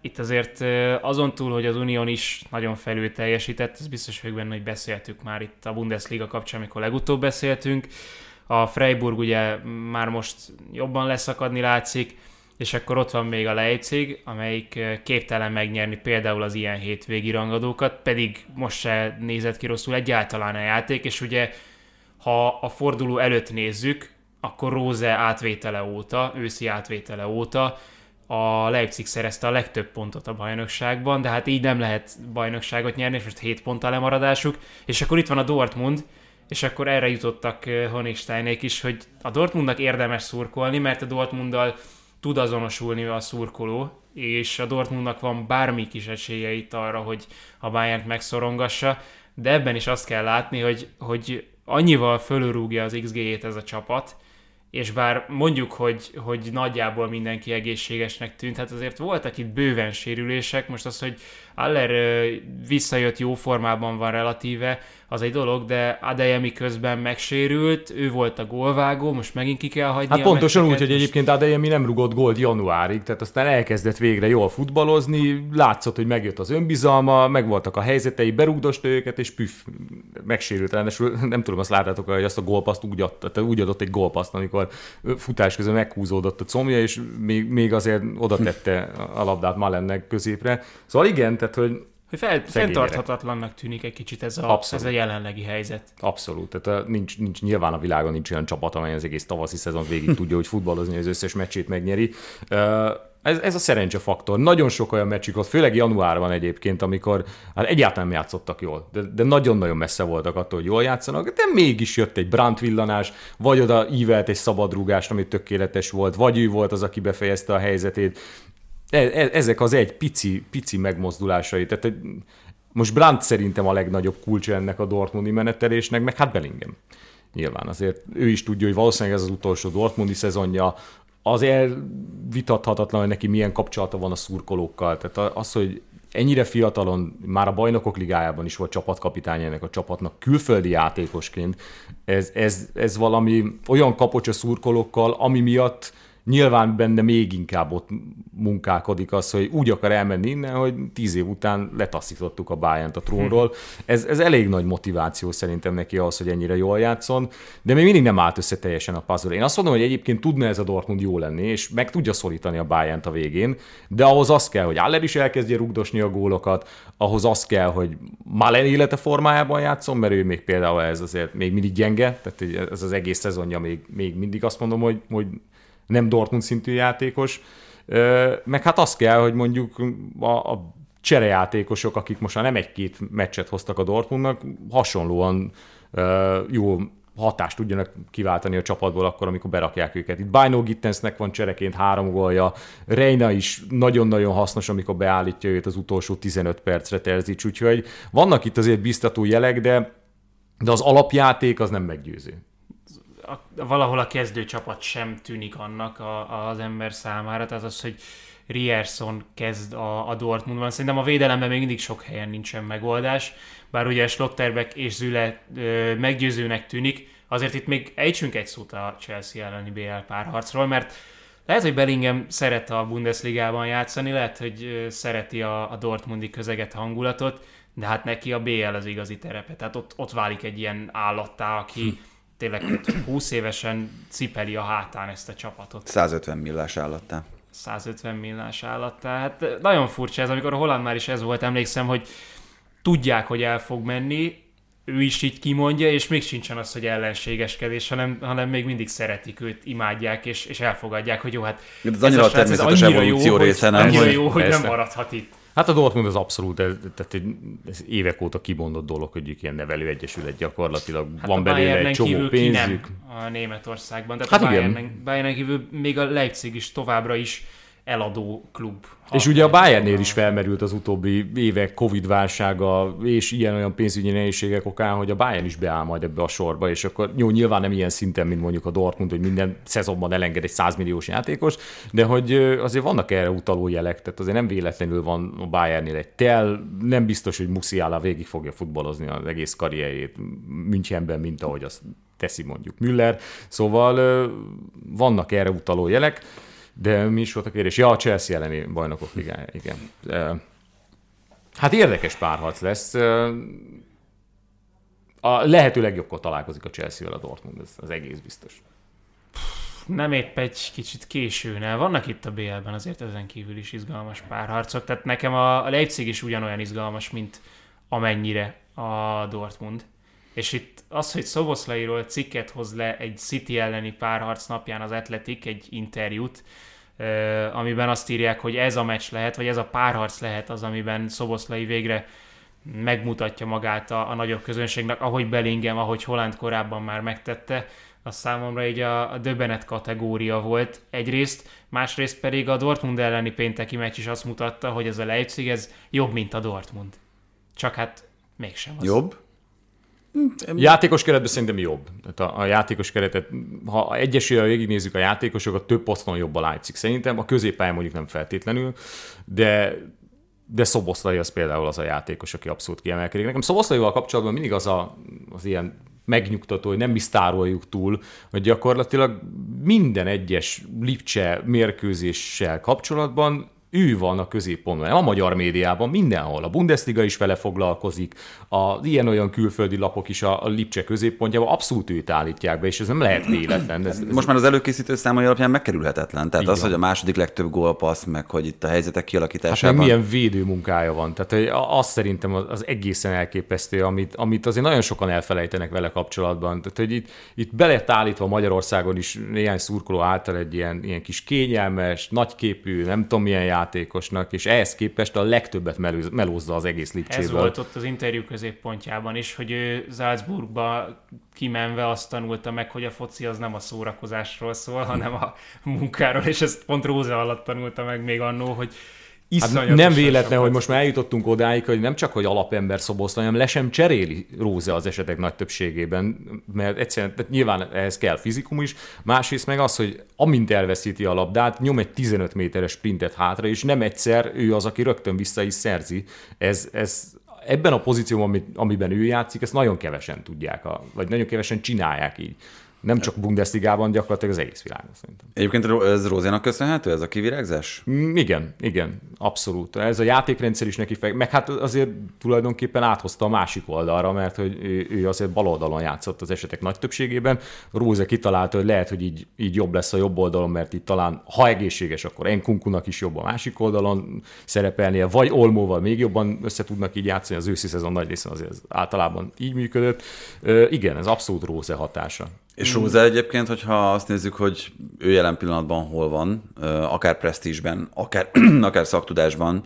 itt azért azon túl, hogy az Unión is nagyon felül teljesített, ez biztos vagyok benne, hogy beszéltük már itt a Bundesliga kapcsán, amikor legutóbb beszéltünk. A Freiburg ugye már most jobban leszakadni látszik, és akkor ott van még a Leipzig, amelyik képtelen megnyerni például az ilyen hétvégi rangadókat, pedig most se nézett ki rosszul egyáltalán a játék, és ugye ha a forduló előtt nézzük, akkor Rose átvétele óta, őszi átvétele óta a Leipzig szerezte a legtöbb pontot a bajnokságban, de hát így nem lehet bajnokságot nyerni, és most hét ponttal lemaradásuk, és akkor itt van a Dortmund, és akkor erre jutottak Honigsteinék is, hogy a Dortmundnak érdemes szurkolni, mert a Dortmunddal tud azonosulni a szurkoló, és a Dortmundnak van bármi kis esélye itt arra, hogy a Bayernt megszorongassa, de ebben is azt kell látni, hogy, hogy annyival fölrúgja az iksz gé-jét ez a csapat, és bár mondjuk, hogy, hogy nagyjából mindenki egészségesnek tűnt, hát azért voltak itt bőven sérülések, most az, hogy Aller visszajött jó formában van relatíve, az egy dolog, de Adeyemi közben megsérült, ő volt a gólvágó, most megint ki kell hagyni. Hát pontosan úgy, hogy egyébként Adeyemi nem rugott gólt januárig, tehát aztán elkezdett végre jól futballozni, látszott, hogy megjött az önbizalma, megvoltak a helyzetei, berugdosta őket, és püff, megsérült. Nem tudom, azt láttátok, hogy azt a gólpaszt úgy, ad, úgy adott egy gólpaszt, amikor futás közben meghúzódott a combja, és még, még azért oda tette a labdát Malennek középre. Szóval igen, tehát, hogy hogy fel, fenntarthatatlannak tűnik egy kicsit ez a, ez a jelenlegi helyzet. Abszolút. Tehát nincs, nincs, nyilván a világon nincs olyan csapat, amely az egész tavaszi szezon végig tudja, hogy futballozni, az összes meccsét megnyeri. Ez, ez a szerencsefaktor. Nagyon sok olyan meccsük volt, főleg januárban egyébként, amikor hát egyáltalán nem játszottak jól, de, de nagyon-nagyon messze voltak attól, hogy jól játszanak, de mégis jött egy Brandt villanás, vagy oda ívelt egy szabadrúgást, ami tökéletes volt, vagy ő volt az, aki befejezte a helyzetét. Ezek az egy pici, pici megmozdulásai. Tehát most Brandt szerintem a legnagyobb kulcsa ennek a dortmundi menetelésnek, meg hát Bellingham. Nyilván azért ő is tudja, hogy valószínűleg ez az utolsó dortmundi szezonja, az elvitathatatlan, hogy neki milyen kapcsolata van a szurkolókkal. Tehát az, hogy ennyire fiatalon, már a Bajnokok Ligájában is volt csapatkapitány ennek a csapatnak, külföldi játékosként, ez, ez, ez valami olyan kapocs a szurkolókkal, ami miatt nyilván benne még inkább ott munkálkodik az, hogy úgy akar elmenni innen, hogy tíz év után letaszítottuk a Bayernt a trónról. Ez, ez elég nagy motiváció szerintem neki ahhoz, hogy ennyire jól játszon, de még mindig nem állt össze teljesen a puzzle. Én azt mondom, hogy egyébként tudna ez a Dortmund jó lenni, és meg tudja szorítani a Bayernt a végén, de ahhoz az kell, hogy Aller is elkezdje rugdosni a gólokat, ahhoz az kell, hogy Malen élete formájában játszon, mert ő még például ez azért még mindig gyenge, tehát ez az egész szezonja még, még mindig azt mondom, hogy, hogy nem Dortmund szintű játékos, meg hát az kell, hogy mondjuk a, a cserejátékosok, akik most már nem egy-két meccset hoztak a Dortmundnak, hasonlóan jó hatást tudjanak kiváltani a csapatból akkor, amikor berakják őket. Itt Bino Gittensnek van csereként három gólja, Reina is nagyon-nagyon hasznos, amikor beállítja őt az utolsó tizenöt percre Terzic, úgyhogy vannak itt azért biztató jelek, de, de az alapjáték az nem meggyőző. A, valahol a kezdőcsapat sem tűnik annak a, az ember számára, tehát az, hogy Ryerson kezd a, a Dortmundban. Szerintem a védelemben még mindig sok helyen nincsen megoldás, bár ugye Schlotterbeck és Züle ö, meggyőzőnek tűnik, azért itt még ejtsünk egy szót a Chelsea elleni bé el párharcról, mert lehet, hogy Bellingham szeret a Bundesligában játszani, lehet, hogy szereti a, a dortmundi közeget, hangulatot, de hát neki a bé el az igazi terepe, tehát ott, ott válik egy ilyen állattá, aki hm. tényleg húsz évesen cipeli a hátán ezt a csapatot. százötven millás állattá. százötven millás állattá. Hát nagyon furcsa ez, amikor a Holland már is ez volt, emlékszem, hogy tudják, hogy el fog menni, ő is így kimondja, és még sincsen az, hogy ellenségeskedés, hanem, hanem még mindig szeretik őt, imádják, és, és elfogadják, hogy jó, hát ez, ez annyira a természetes evolúció része, nem? Annyira jó, hogy nem maradhat itt. Hát a Dortmund az abszolút, tehát ez évek óta kimondott dolog, hogy ilyen nevelő egyesület gyakorlatilag. Hát van belőle egy csomó pénzük. A Németországban, tehát hát a Bayernen, Bayernen kívül még a Leipzig is továbbra is eladó klub. És ugye a Bayernnél is felmerült az utóbbi évek Covid válsága és ilyen-olyan pénzügyi nehézségek okán, hogy a Bayern is beáll majd ebbe a sorba, és akkor jó, nyilván nem ilyen szinten, mint mondjuk a Dortmund, hogy minden szezonban elenged egy száz milliós játékos, de hogy azért vannak erre utaló jelek, tehát azért nem véletlenül van a Bayernnél egy tel, nem biztos, hogy Musiala végig fogja futballozni az egész karrierjét Münchenben, mint ahogy azt teszi mondjuk Müller, szóval vannak erre utaló jelek. De mi is volt a kérdés? Ja, a Chelsea elleni bajnokok ligája, igen. Hát érdekes párharc lesz. A lehető legjobbkor találkozik a Chelsea-vel a Dortmund, ez az egész biztos. Nem épp egy kicsit későn. Vannak itt a bé el-ben azért ezen kívül is izgalmas párharcok, tehát nekem a Leipzig is ugyanolyan izgalmas, mint amennyire a Dortmund. És itt az, hogy Szoboszlairól cikket hoz le egy City elleni párharc napján az Athletic, egy interjút, amiben azt írják, hogy ez a meccs lehet, vagy ez a párharc lehet az, amiben Szoboszlai végre megmutatja magát a, a nagyobb közönségnek, ahogy Bellingham, ahogy Haaland korábban már megtette, az számomra így a, a döbbenet kategória volt egyrészt, másrészt pedig a Dortmund elleni pénteki meccs is azt mutatta, hogy ez a Leipzig, ez jobb, mint a Dortmund. Csak hát mégsem az. Jobb? Játékos keretben szerintem jobb. Tehát a, a játékos keretet, ha egyesével végignézzük a játékosokat, több poszton jobb a Leipzig szerintem, a középpályán mondjuk nem feltétlenül, de de Szoboszlai az például az a játékos, aki abszolút kiemelkedik. Nekem Szoboszlaival kapcsolatban mindig az a, az ilyen megnyugtató, hogy nem misztároljuk túl, hogy gyakorlatilag minden egyes Lipcse mérkőzéssel kapcsolatban ő van a középpontban, nem a magyar médiában, mindenhol. A Bundesliga is vele foglalkozik, az ilyen-olyan külföldi lapok is a, a Lipcse középpontjában abszolút őt állítják be, és ez nem lehet véletlen. Ez, ez Most már az előkészítő számai alapján megkerülhetetlen. Tehát igen. Az, hogy a második legtöbb gólpassz, meg hogy itt a helyzetek kialakításában... Hát meg milyen védőmunkája van. Tehát az szerintem az egészen elképesztő, amit, amit azért nagyon sokan elfelejtenek vele kapcsolatban. Tehát, hogy itt, itt be lett állítva Magyarországon is néhány szurkoló által egy ilyen, ilyen kis kényelmes, nagyképű, nem tudom milyen játékosnak, és ehhez képest a legtöbbet melóz, melózza az egész Lipcséből. Ez volt ott az interjú középpontjában is, hogy ő Salzburgba kimenve azt tanulta meg, hogy a foci az nem a szórakozásról szól, hanem a munkáról, és ezt pont Róza alatt tanulta meg még annó, hogy hát nem véletlen, hogy most már eljutottunk odáig, hogy nem csak, hogy alapember Szoboszlai, hanem le sem cseréli Róza az esetek nagy többségében, mert egyszerűen tehát nyilván ehhez kell fizikum is, másrészt meg az, hogy amint elveszíti a labdát, nyom egy tizenöt méteres sprintet hátra, és nem egyszer ő az, aki rögtön vissza is szerzi. Ez, ez ebben a pozícióban, amiben ő játszik, ezt nagyon kevesen tudják, vagy nagyon kevesen csinálják így. Nem csak Bundesligában, gyakorlatilag az egész világon szerintem. Egyébként ez Rózénak köszönhető, ez a kivirágzás? Mm, igen, igen, abszolút. Ez a játékrendszer is neki fel, meg hát azért tulajdonképpen áthozta a másik oldalra, mert hogy ő, ő azért bal oldalon játszott az esetek nagy többségében. Róze kitalálta, hogy lehet, hogy így, így jobb lesz a jobb oldalon, mert itt talán, ha egészséges, akkor Nkunkunak is jobb a másik oldalon szerepelnie, vagy Olmóval még jobban össze tudnak így játszani, az őszi szezon nagy része azért általában így működött. Ö, igen, ez abszolút Róze hatása. És Róza egyébként, hogyha azt nézzük, hogy ő jelen pillanatban hol van, akár presztízsben, akár, akár szaktudásban,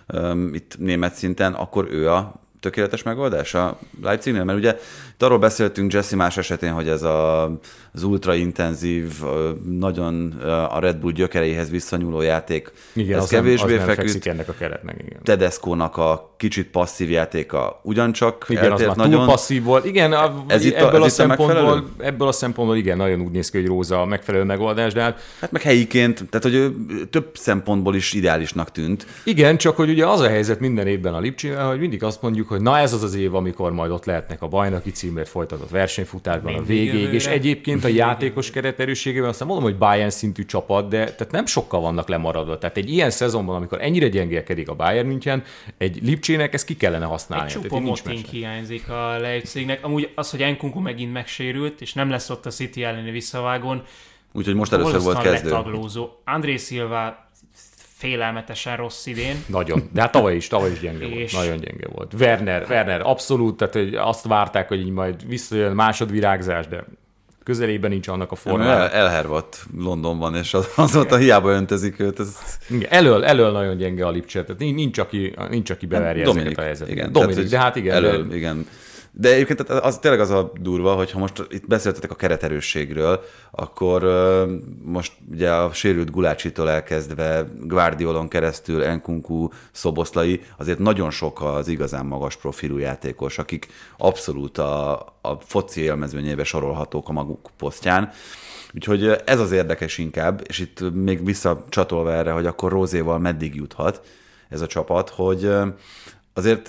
itt német szinten, akkor ő a tökéletes megoldás a Leipzignél? Mert ugye itt arról beszéltünk Jesse más esetén, hogy ez a, az ultraintenzív, nagyon a Red Bull gyökereihez visszanyúló játék, igen, ez az kevésbé nem, az nem feküdt. ennek a keretnek, igen. Tedesco-nak a kicsit passzív játéka ugyancsak igen, az már nagyon... túl passzív volt. Igen, a, ez itt a, ebből, ez a itt a szempontból, ebből a szempontból igen, nagyon úgy néz ki, hogy Róza a megfelelő megoldás, de hát... Hát meg helyiként, tehát hogy ő több szempontból is ideálisnak tűnt. Igen, csak hogy ugye az a helyzet minden évben a Lipcsével, hogy mindig azt mondjuk, hogy na ez az az év, amikor majd ott lehetnek a bajnoki címért folytatott versenyfutásban mindig a végéig, jövőre. És egyébként a játékos keret erősségében azt mondom, hogy Bayern szintű csapat, de tehát nem sokkal vannak lemaradva. Tehát egy ilyen szezonban, amikor ennyire gyengélkedik a Bayern München, egy Lipcsének ezt ki kellene használni. Egy csupa Moting hiányzik a Leipzignek. Amúgy az, hogy Nkunku megint megsérült, és nem lesz ott a City elleni visszavágón. Úgyhogy most először volt kezdő. Letaglózó. André Silva félelmetesen rossz idén. Nagyon, de hát tavaly is, tavaly is gyenge és... volt. Nagyon gyenge volt. Werner, Werner abszolút, tehát hogy azt várták, hogy így majd visszajön másodvirágzás, de közelében nincs annak a formája. El, elhervadt Londonban, és az, azóta hiába öntözik őt. Ez... Igen, elől, elől nagyon gyenge a Lipcse, tehát nincs, aki, nincs, aki beverje Dominik, ezeket a helyzeteket. Igen, Dominik, tehát, de hát igen. Elől, de... igen. De egyébként az tényleg az a durva, hogy ha most itt beszéltetek a kereterősségről, akkor uh, most ugye a sérült Gulácsitól elkezdve Guardiolon keresztül Nkunku, Szoboszlai, azért nagyon sok az igazán magas profilú játékos, akik abszolút a, a foci élmezőnyébe sorolhatók a maguk posztján. Úgyhogy ez az érdekes inkább, és itt még visszacsatolva erre, hogy akkor Rózéval meddig juthat ez a csapat, hogy azért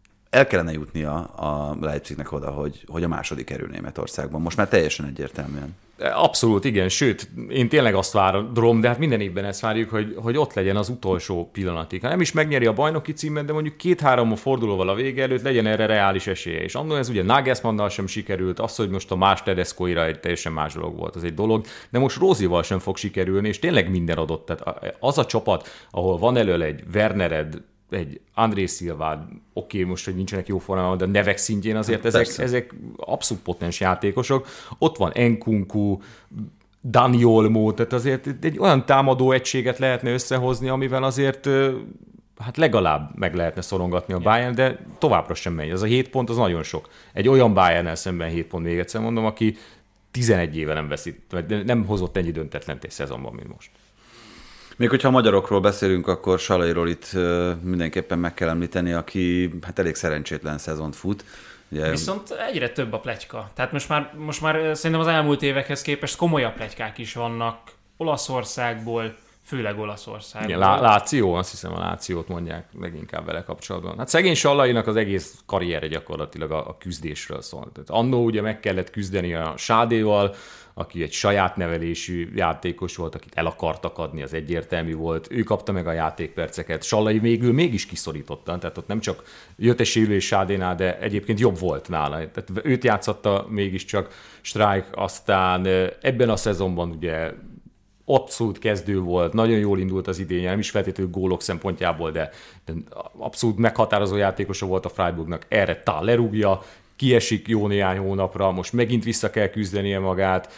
el kellene jutnia a Leipzignek oda, hogy, hogy a második erő Németországban. Most már teljesen egyértelműen. Abszolút, igen, sőt, én tényleg azt várom, de hát minden évben ezt várjuk, hogy, hogy ott legyen az utolsó pillanatig. Ha nem is megnyeri a bajnoki címet, de mondjuk két-három fordulóval a vége előtt legyen erre reális esélye. És annól ez ugye Nagelsmannnal sem sikerült, az, hogy most a más Tedescoira egy teljesen más dolog volt, az egy dolog, de most Rózival sem fog sikerülni, és tényleg minden adott. Tehát az a csapat, ahol van elől egy Wernered, egy André Silva, oké, okay, most, hogy nincsenek jó formában, de a nevek szintjén azért ezek, ezek abszolút potens játékosok. Ott van Nkunku, Dani Olmo, tehát azért egy olyan támadó egységet lehetne összehozni, amivel azért hát legalább meg lehetne szorongatni a Bayern, de továbbra sem megy. Az a hét pont az nagyon sok. Egy olyan Bayernnel szemben hét pont, még egyszer mondom, aki tizenegy éve nem veszít, vagy nem hozott ennyi döntetlent egy szezonban, mint most. Még hogyha a magyarokról beszélünk, akkor Salairól itt mindenképpen meg kell említeni, aki hát elég szerencsétlen szezont fut. Ugye... Viszont egyre több a pletyka. Tehát most már, most már szerintem az elmúlt évekhez képest komolyabb pletykák is vannak Olaszországból, főleg Olaszországból. Igen, Láció, azt hiszem a Lációt mondják leginkább vele kapcsolatban. Hát szegény Salainak az egész karriere gyakorlatilag a, a küzdésről szól. Tehát annó ugye meg kellett küzdeni a Sádéval, aki egy saját nevelésű játékos volt, akit el akartak adni, az egyértelmű volt. Ő kapta meg a játékperceket. Salai végül mégis kiszorította, tehát ott nem csak jött egy sérülés Sádénál, de egyébként jobb volt nála. Tehát őt játszatta mégiscsak Strijk, aztán ebben a szezonban ugye abszolút kezdő volt, nagyon jól indult az idénye, nem is feltétlenül gólok szempontjából, de, de abszolút meghatározó játékosa volt a Freiburgnak. Erre Tá lerúgja, kiesik jó néhány hónapra, most megint vissza kell küzdenie magát,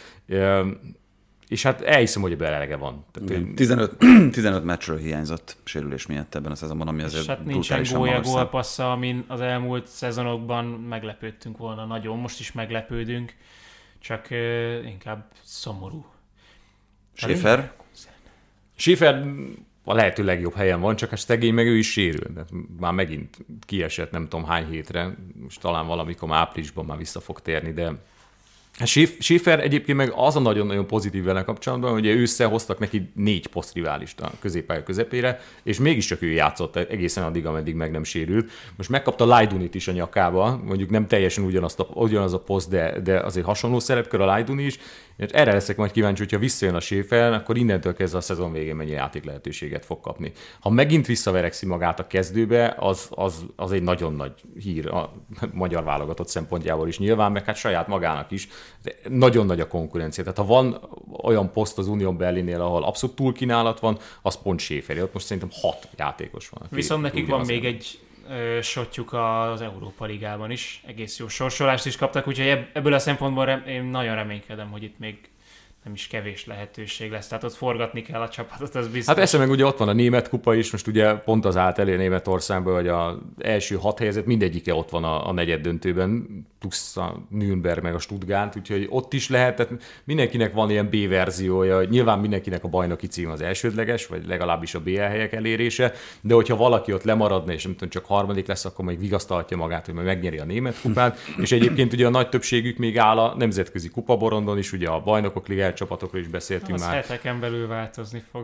és hát elhiszem, hogy ebben elege van. Tehát tizenöt, tizenöt meccsről hiányzott sérülés miatt ebben a szezonban, ami azért hát nincsen gólja, gólpassza, amin az elmúlt szezonokban meglepődtünk volna nagyon, most is meglepődünk, csak inkább szomorú. Schäfer? Schäfer a lehető legjobb helyen van, csak a szegény meg ő is sérül. Már megint kiesett nem tudom hány hétre, most talán valamikor már áprilisban már vissza fog térni, de Schäfer egyébként meg az a nagyon-nagyon pozitív vele kapcsolatban, hogy ősszel hoztak neki négy posztriválist a középpálya közepére, és mégiscsak ő játszott egészen addig, ameddig meg nem sérült. Most megkapta Lajdunit is a nyakába, mondjuk nem teljesen ugyanazt a, ugyanaz a poszt, de, de azért hasonló szerepkör a Lajduni is. Erre leszek majd kíváncsi, hogyha visszajön a Schäfer, akkor innentől kezdve a szezon végén mennyi játék lehetőséget fog kapni. Ha megint visszaverekszi magát a kezdőbe, az, az, az egy nagyon nagy hír a magyar válogatott szempontjából is nyilván, meg hát saját magának is. De nagyon nagy a konkurencia. Tehát ha van olyan poszt az Unión Berlinnél, ahol abszolút túlkínálat van, az pont Schäfer. Ott most szerintem hat játékos van. Viszont nekik van még egy shotjuk az Európa Ligában is, egész jó sorsolást is kaptak, úgyhogy ebből a szempontból rem- én nagyon reménykedem, hogy itt még nem is kevés lehetőség lesz, tehát ott forgatni kell a csapatot, az biztos. Hát persze, meg ugye ott van a német kupa is, most ugye pont az állt elé Németországban, hogy az első hat helyezett mindegyike ott van a, a negyed döntőben, plusz a Nürnberg meg a Stuttgart, úgyhogy ott is lehet, tehát mindenkinek van ilyen B-verziója, nyilván mindenkinek a bajnoki cím az elsődleges, vagy legalábbis a bé el helyek elérése, de hogyha valaki ott lemaradna, és nem tudom, csak harmadik lesz, akkor még vigasztalhatja magát, hogy majd megnyeri a német kupát, és egyébként ugye a nagy többségük még áll a nemzetközi kupaborondon is, ugye a bajnokok ligája csapatokról is beszéltünk az már. Az heteken belül változni fog.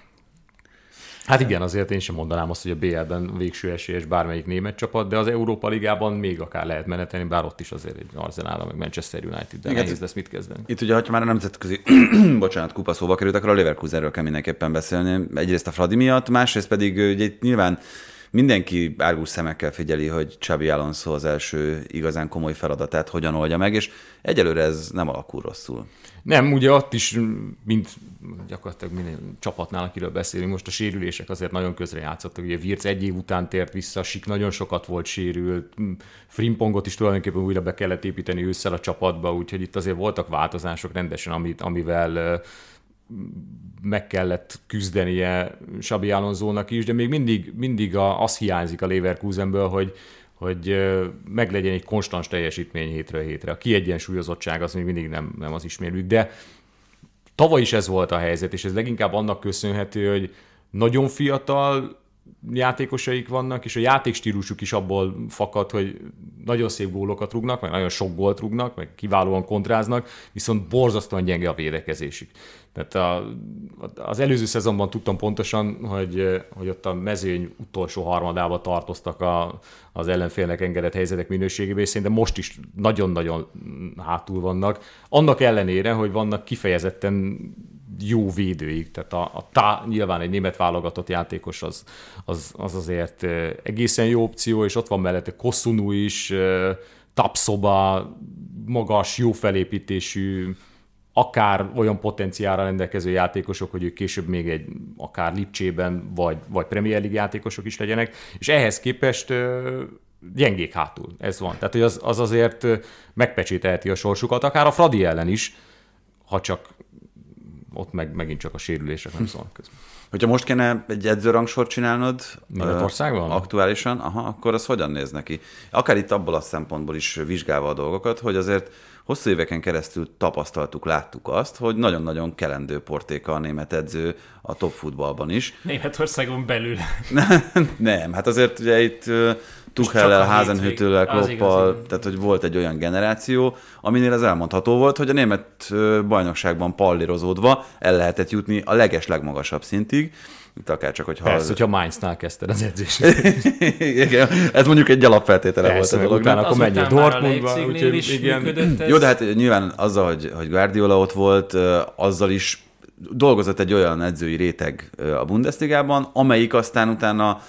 Hát igen, azért én sem mondanám azt, hogy a bé el-ben végső esélyes bármelyik német csapat, de az Európa Ligában még akár lehet menetelni, bár ott is azért egy Arsenal, meg Manchester United, de igen, nehéz lesz mit kezdeni. Itt ugye, ha már a nemzetközi bocsánat, kupa szóba került, akkor a Leverkusenről kell mindenképpen beszélni. Egyrészt a Fradi miatt, másrészt pedig ugye nyilván mindenki árgus szemekkel figyeli, hogy Xabi Alonso az első igazán komoly feladatát hogyan oldja meg, és egyelőre ez nem alakul rosszul. Nem, ugye ott is, mint gyakorlatilag minden csapatnál, akiről beszélünk, most a sérülések azért nagyon közre játszottak. Ugye Wirtz egy év után tért vissza, Sik nagyon sokat volt sérült, Frimpongot is tulajdonképpen újra be kellett építeni ősszel a csapatba, úgyhogy itt azért voltak változások rendesen, amit, amivel meg kellett küzdenie Xabi Alonsónak is, de még mindig, mindig a, az hiányzik a Leverkusenből, hogy hogy meglegyen egy konstans teljesítmény hétről hétre. A kiegyensúlyozottság az még mindig nem, nem az ismérjük, de tavaly is ez volt a helyzet, és ez leginkább annak köszönhető, hogy nagyon fiatal, játékosaik vannak, és a játékstílusuk is abból fakad, hogy nagyon szép gólokat rúgnak, meg nagyon sok gólt rúgnak, meg kiválóan kontráznak, viszont borzasztóan gyenge a védekezésük. Tehát a, az előző szezonban tudtam pontosan, hogy, hogy ott a mezőny utolsó harmadába tartoztak a, az ellenfélnek engedett helyzetek minőségében, és szerintem most is nagyon-nagyon hátul vannak. Annak ellenére, hogy vannak kifejezetten jó védőik, tehát a, a tá, nyilván egy német válogatott játékos az, az, az azért egészen jó opció, és ott van mellette Kosunu is, Tapsoba, magas, jó felépítésű, akár olyan potenciálra rendelkező játékosok, hogy ők később még egy akár Lipcsében, vagy, vagy Premier League játékosok is legyenek, és ehhez képest gyengék hátul, ez van. Tehát hogy az, az azért megpecsételheti a sorsukat, akár a Fradi ellen is, ha csak ott meg, megint csak a sérülések nem szólnak közben. Hogyha most kéne egy edzőrangsort csinálnod Németországban? Aktuálisan, aha, akkor az hogyan néz neki? Akár itt abból a szempontból is vizsgálva a dolgokat, hogy azért hosszú éveken keresztül tapasztaltuk, láttuk azt, hogy nagyon-nagyon kelendő portéka a német edző a top futballban is. Németországon belül. Nem, hát azért ugye itt Tuchellel, Hasenhüttellel, Kloppal, tehát hogy volt egy olyan generáció, aminél ez elmondható volt, hogy a német bajnokságban pallírozódva el lehetett jutni a leges legmagasabb szintig. Itt akár csak, hogyha... Persze, az... hogyha Mainznál kezdted az edzést. Igen, ez mondjuk egy alapfeltétele Persze, volt a dolog. Utána akkor menjél Dortmundba. Igen. Jó, de hát nyilván azzal, hogy, hogy Guardiola ott volt, azzal is dolgozott egy olyan edzői réteg a Bundesligában, amelyik aztán utána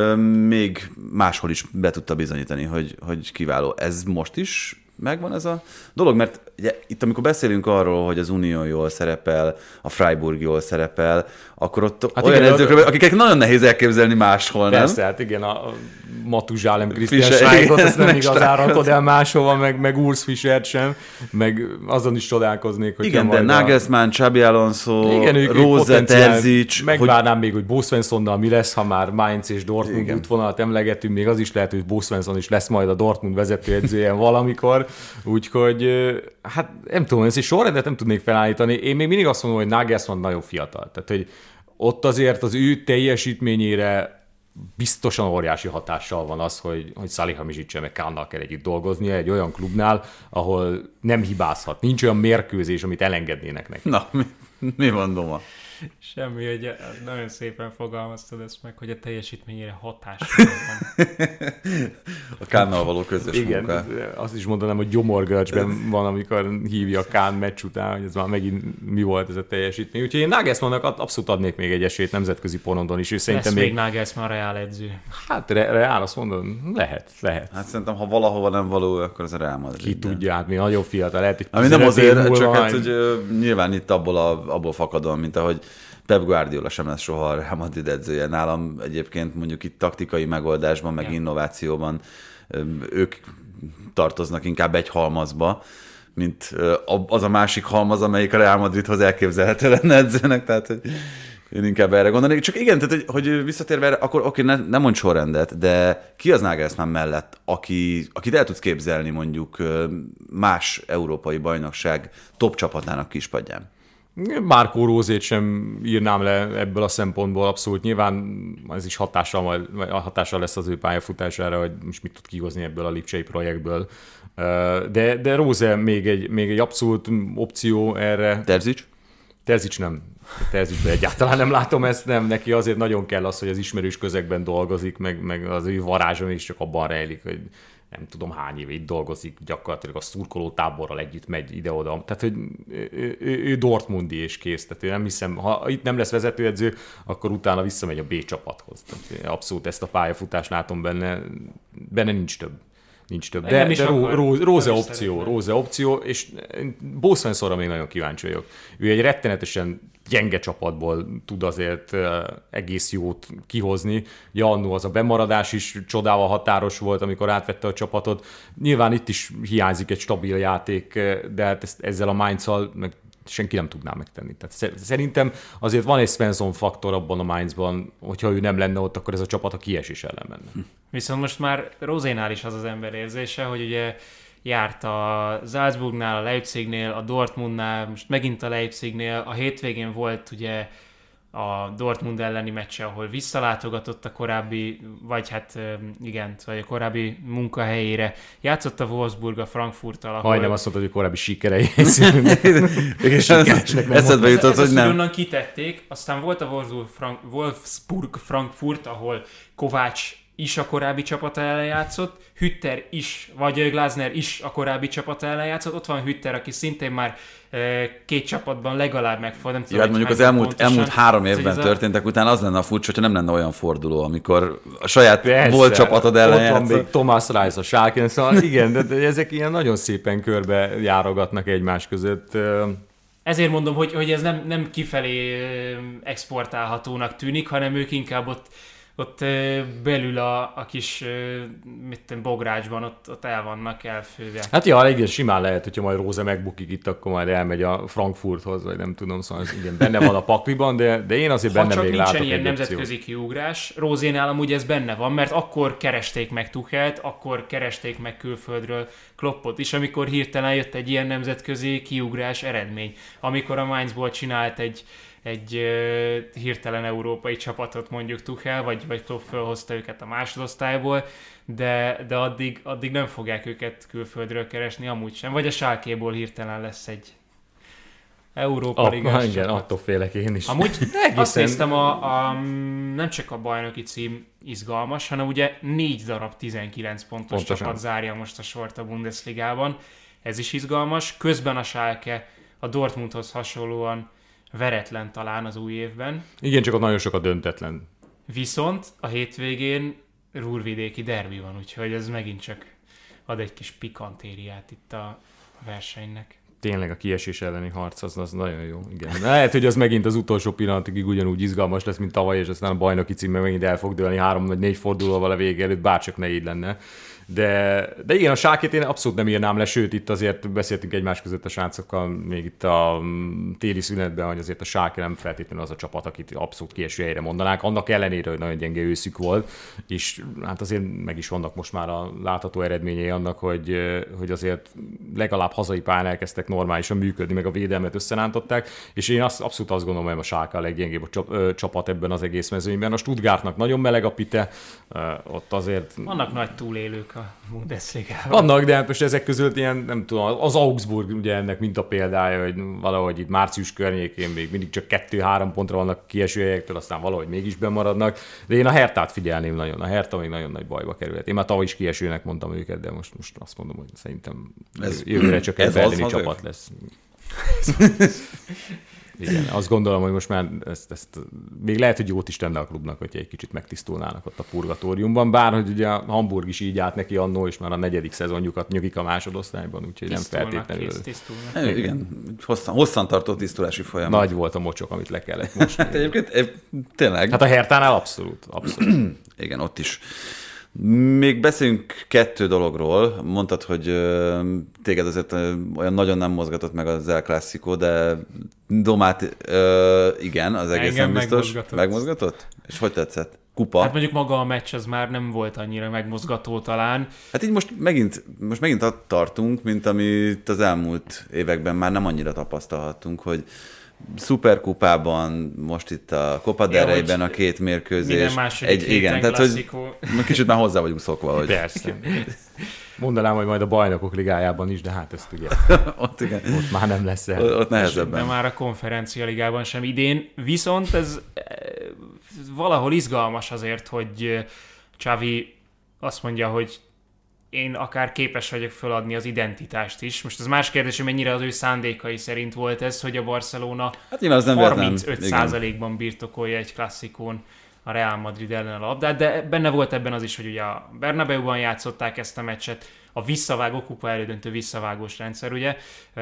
még máshol is be tudta bizonyítani, hogy, hogy kiváló. Ez most is megvan ez a dolog, mert ugye, itt amikor beszélünk arról, hogy az Unión jól szerepel, a Freiburg jól szerepel, akkor ott hát olyan edzőkről, a... akiket nagyon nehéz elképzelni máshol, nem? Persze, hát igen, a Matuzsálem Christian Schweigot, azt nem igazán rakod el máshova, meg, meg Urs Fischert sem, meg azon is csodálkoznék, hogy igen, de Nagelsmann, Xabi Alonso, igen, Rose, Terzic. Megvárnám hogy... még, hogy Bo Svenssonnal mi lesz, ha már Mainz és Dortmund igen. útvonalat emlegetünk, még az is lehet, hogy Bo Svensson is lesz majd a Dortmund vezetőedzője valamikor, úgyhogy hát nem tudom, ezt egy sorrendet nem tudnék felállítani. Én még mindig azt mondom, hogy Nagelsmann nagyon fiatal. Tehát, hogy ott azért az ő teljesítményére biztosan óriási hatással van az, hogy, hogy Salihamidzsiccel meg Kahnnal kell együtt dolgoznia egy olyan klubnál, ahol nem hibázhat. Nincs olyan mérkőzés, amit elengednének neki. Na, mi, mi van Doma? Semmi, hogy nagyon szépen fogalmaztad ezt meg, hogy a teljesítményére hatással van. A Kahnnal való közös igen, munka. Azt is mondanám, hogy gyomorgörcsben van, amikor hívja Kahn meccs után, hogy ez már megint mi volt ez a teljesítmény. Úgyhogy én Nagelsmannnak abszolút adnék még egy esélyt nemzetközi porondon is. Ő lesz még, még Nagelsmann Real edző. Hát Real, azt mondom, lehet, lehet. Hát szerintem, ha valahova nem való, akkor az a Real Madrid. Ki tudja, hát még nagyon fiatal lehet, hogy ami nem azért, csak hát, hogy uh, nyilván itt abból, a, abból fakadom, mint ahogy Pep Guardiola sem lesz soha a Real Madrid edzője. Nálam egyébként mondjuk itt taktikai megoldásban, meg yeah. innovációban ők tartoznak inkább egy halmazba, mint az a másik halmaz, amelyik a Real Madridhoz elképzelhető lenne edzőnek, tehát hogy én inkább erre gondolnék. Csak igen, tehát hogy, hogy visszatérve erre, akkor oké, ne, nem mondj sorrendet, de ki az Nagelsmann mellett, aki, akit el tudsz képzelni mondjuk más európai bajnokság top csapatának kispadján? Marco Rosét sem írnám le ebből a szempontból abszolút. Nyilván ez is hatással, majd, hatással lesz az ő pályafutására, hogy most mit tud kihozni ebből a lipcsei projektből. De, de Rose még egy, még egy abszolút opció erre. Terzic? Terzic nem. Terzicben egyáltalán nem látom ezt, nem. Neki azért nagyon kell az, hogy az ismerős közegben dolgozik, meg, meg az ő varázsa is csak abban rejlik, hogy nem tudom hány éve itt dolgozik, gyakorlatilag a szurkoló táborral együtt megy ide-oda. Tehát, hogy ő, ő, ő Dortmundi és kész. Tehát én nem hiszem, ha itt nem lesz vezetőedző, akkor utána visszamegy a B csapathoz. Tehát abszolút ezt a pályafutást látom benne, benne nincs több. Nincs több. De, de Rose opció, Rose opció, és Bo Svenssonra még nagyon kíváncsi vagyok. Ő egy rettenetesen gyenge csapatból tud azért egész jót kihozni. Ja, annó az a bemaradás is csodával határos volt, amikor átvette a csapatot. Nyilván itt is hiányzik egy stabil játék, de hát ezt, ezzel a Mainzzal meg senki nem tudná megtenni. Tehát szerintem azért van egy Svensson faktor abban a Mainzban, hogyha ő nem lenne ott, akkor ez a csapat a kiesés ellen menne. Viszont most már Rosénál is az az ember érzése, hogy ugye járt a Salzburgnál, a Leipzignél, a Dortmundnál, most megint a Leipzignél, a hétvégén volt ugye a Dortmund elleni meccse, ahol visszalátogatott a korábbi, vagy hát igen, vagy a korábbi munkahelyére. Játszott a Wolfsburg a Frankfurttal, ahol... Majdnem azt mondtad, hogy korábbi sikerei. És eszedbe jutott, hogy nem. Onnan kitették, aztán volt a Wolfsburg, Frank, Wolfsburg Frankfurt, ahol Kovács is a korábbi csapata ellen játszott, Hütter is, vagy Glasner is a korábbi csapata ellen játszott, ott van Hütter, aki szintén már e, két csapatban legalább megfordul. Jó, hát mondjuk az elmúlt, elmúlt három évben történtek, a... utána az lenne a furcsa, hogyha nem lenne olyan forduló, amikor a saját Persze, volt csapatod ellen játszott. Ott van még Thomas Reis a Schalke, szóval igen, de, de ezek ilyen nagyon szépen körbe járogatnak egymás között. Ezért mondom, hogy, hogy ez nem, nem kifelé exportálhatónak tűnik, hanem ők inkább ott ott belül a, a kis mit tudom, bográcsban ott, ott el vannak elfőve. Hát ja, igen, simán lehet, hogyha majd Róze megbukik itt, akkor majd elmegy a Frankfurthoz, vagy nem tudom, szóval igen, benne van a pakliban, de, de én azért ha benne még látok egy Ha csak nincsen ilyen nemzetközi kiugrás, Rózénál amúgy ez benne van, mert akkor keresték meg Tuchelt, akkor keresték meg külföldről Kloppot is, amikor hirtelen jött egy ilyen nemzetközi kiugrás eredmény. Amikor a Mainzból csinált egy egy uh, hirtelen európai csapatot mondjuk Tuchel, vagy, vagy Klopp felhozta őket a másodosztályból, de, de addig, addig nem fogják őket külföldről keresni, amúgy sem. Vagy a Schalkéból hirtelen lesz egy Európa Ligás igen, attól félek én is. Amúgy egészen... azt néztem, a, a, nem csak a bajnoki cím izgalmas, hanem ugye négy darab tizenkilenc pontos Pontosan. csapat zárja most a sort a Bundesligában. Ez is izgalmas. Közben a Schalke a Dortmundhoz hasonlóan veretlen talán az új évben. Igen, csak ott nagyon sok a döntetlen. Viszont a hétvégén ruhrvidéki derbi van, úgyhogy ez megint csak ad egy kis pikantériát itt a versenynek. Tényleg a kiesés elleni harc, az, az nagyon jó. Igen. Lehet, hogy az megint az utolsó pillanatig ugyanúgy izgalmas lesz, mint tavaly, és aztán a bajnoki címben megint el fog dőlni három vagy négy fordulóval a vége előtt, bárcsak ne így lenne. De, de igen, a Schalkét én abszolút nem írnám le, sőt, itt azért beszéltünk egymás között a srácokkal még itt a téli szünetben, hogy azért a Schalke nem feltétlenül az a csapat, akit abszolút kieső helyre mondanák, annak ellenére, hogy nagyon gyenge őszük volt, és hát azért meg is vannak most már a látható eredményei annak, hogy, hogy azért legalább hazai pályán elkezdtek normálisan működni, meg a védelmet összerántották, és én azt, abszolút azt gondolom, hogy a Schalke a leggyengébb csapat ebben az egész mezőnyben. A Stuttgartnak nagyon meleg a pite, ott azért... Vannak nagy túlélők a Bundesligában. Vannak, de hát most ezek között ilyen, nem tudom, az Augsburg ugye ennek minta példája, hogy valahogy itt március környékén még mindig csak kettő-három pontra vannak kieső helyektől, aztán valahogy mégis bemaradnak. De én a Hertát figyelném nagyon, a Hertha még nagyon nagy bajba kerülhet. Én már tavaly is kiesőnek mondtam őket, de most, most azt mondom, hogy szerintem ez, jövőre csak egy berlini csapat lesz. Igen, azt gondolom, hogy most már ezt, ezt még lehet, hogy jót is tenne a klubnak, hogyha egy kicsit megtisztulnának ott a purgatóriumban, bár hogy ugye a Hamburg is így állt neki annó, és már a negyedik szezonjukat nyugik a másodosztályban, úgyhogy tisztulnak, nem feltétlenül. Igen, hosszan, hosszan tartó tisztulási folyamat. Nagy volt a mocsok, amit le kellett most. Hát egyébként tényleg. Hát a Hertánál abszolút, abszolút. Igen, ott is. Még beszéljünk kettő dologról. Mondtad, hogy ö, téged azért ö, olyan nagyon nem mozgatott meg az El Clásico, de Domát ö, igen, az egészen biztos. Megmozgatott. Megmozgatott? És hogy tetszett? Kupa? Hát mondjuk maga a meccs az már nem volt annyira megmozgató talán. Hát így most megint, most megint ott tartunk, mint amit az elmúlt években már nem annyira tapasztalhattunk, hogy Szuperkupában, most itt a Copa del Reyben a két mérkőzés. Minden második egy, igen, tehát hogy kicsit már hozzá vagyunk szokva. Hogy... Persze. Mondanám, hogy majd a Bajnokok Ligájában is, de hát ezt ugye ott, igen. ott már nem lesz el. Ott, ott nehezebben. De már a Konferencia Ligában sem idén. Viszont ez valahol izgalmas azért, hogy Xavi azt mondja, hogy én akár képes vagyok feladni az identitást is. Most az más kérdés, hogy mennyire az ő szándékai szerint volt ez, hogy a Barcelona hát az nem harmincöt százalékban birtokolja egy klasszikón a Real Madrid ellen a labdát, de benne volt ebben az is, hogy ugye a Bernabeuban játszották ezt a meccset, a visszavágó kupa elődöntő visszavágós rendszer, ugye.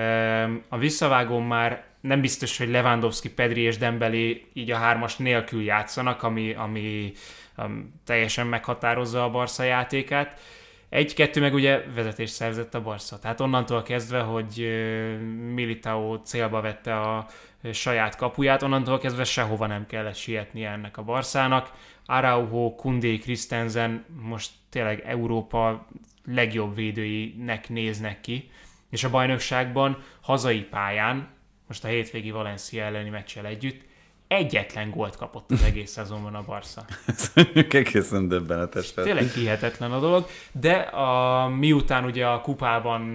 A visszavágón már nem biztos, hogy Lewandowski, Pedri és Dembélé így a hármas nélkül játszanak, ami, ami um, teljesen meghatározza a Barca játékát. Egy-kettő meg ugye vezetést szerzett a Barca. Tehát onnantól kezdve, hogy Militao célba vette a saját kapuját, onnantól kezdve sehova nem kellett sietnie ennek a Barszának. Araujo, Koundé, Christensen most tényleg Európa legjobb védőinek néznek ki, és a bajnokságban hazai pályán, most a hétvégi Valencia elleni meccsel együtt, egyetlen gólt kapott az egész szezonban a Barca. Ez mondjuk egészen döbbenetes. Tényleg hihetetlen a dolog, de a, miután ugye a kupában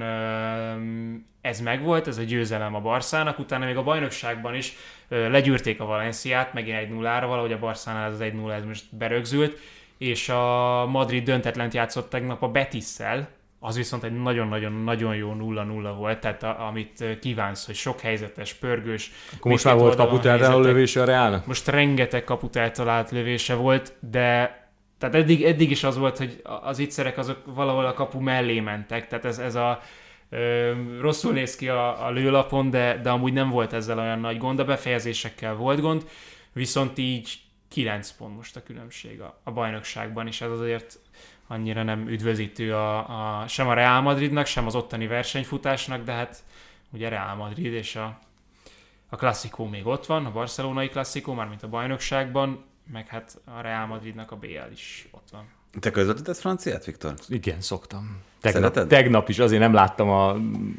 ez megvolt, ez a győzelem a Barszának, utána még a bajnokságban is legyűrték a Valenciát, megint egy nullára, valahogy a Barszánál az egy nulla ez most berögzült, és a Madrid döntetlent játszott tegnap a Betisszel, az viszont egy nagyon-nagyon-nagyon jó nulla nulla volt, tehát a, amit kívánsz, hogy sok helyzetes, pörgős. Akkor most már volt kaput lövése a Reálnak? Most rengeteg kaput eltalált lövése volt, de tehát eddig, eddig is az volt, hogy az ittszerek azok valahol a kapu mellé mentek, tehát ez, ez a ö, rosszul néz ki a, a lőlapon, de, de amúgy nem volt ezzel olyan nagy gond, a befejezésekkel volt gond, viszont így kilenc pont most a különbség a, a bajnokságban, és ez azért annyira nem üdvözítő a, a, sem a Real Madridnak, sem az ottani versenyfutásnak, de hát ugye Real Madrid és a, a klasszikó még ott van, a barcelonai klasszikó, mármint a bajnokságban, meg hát a Real Madridnak a bé el is ott van. Te közvetítesz franciát, Viktor? Igen, szoktam. Tegnap, tegnap is azért nem láttam a,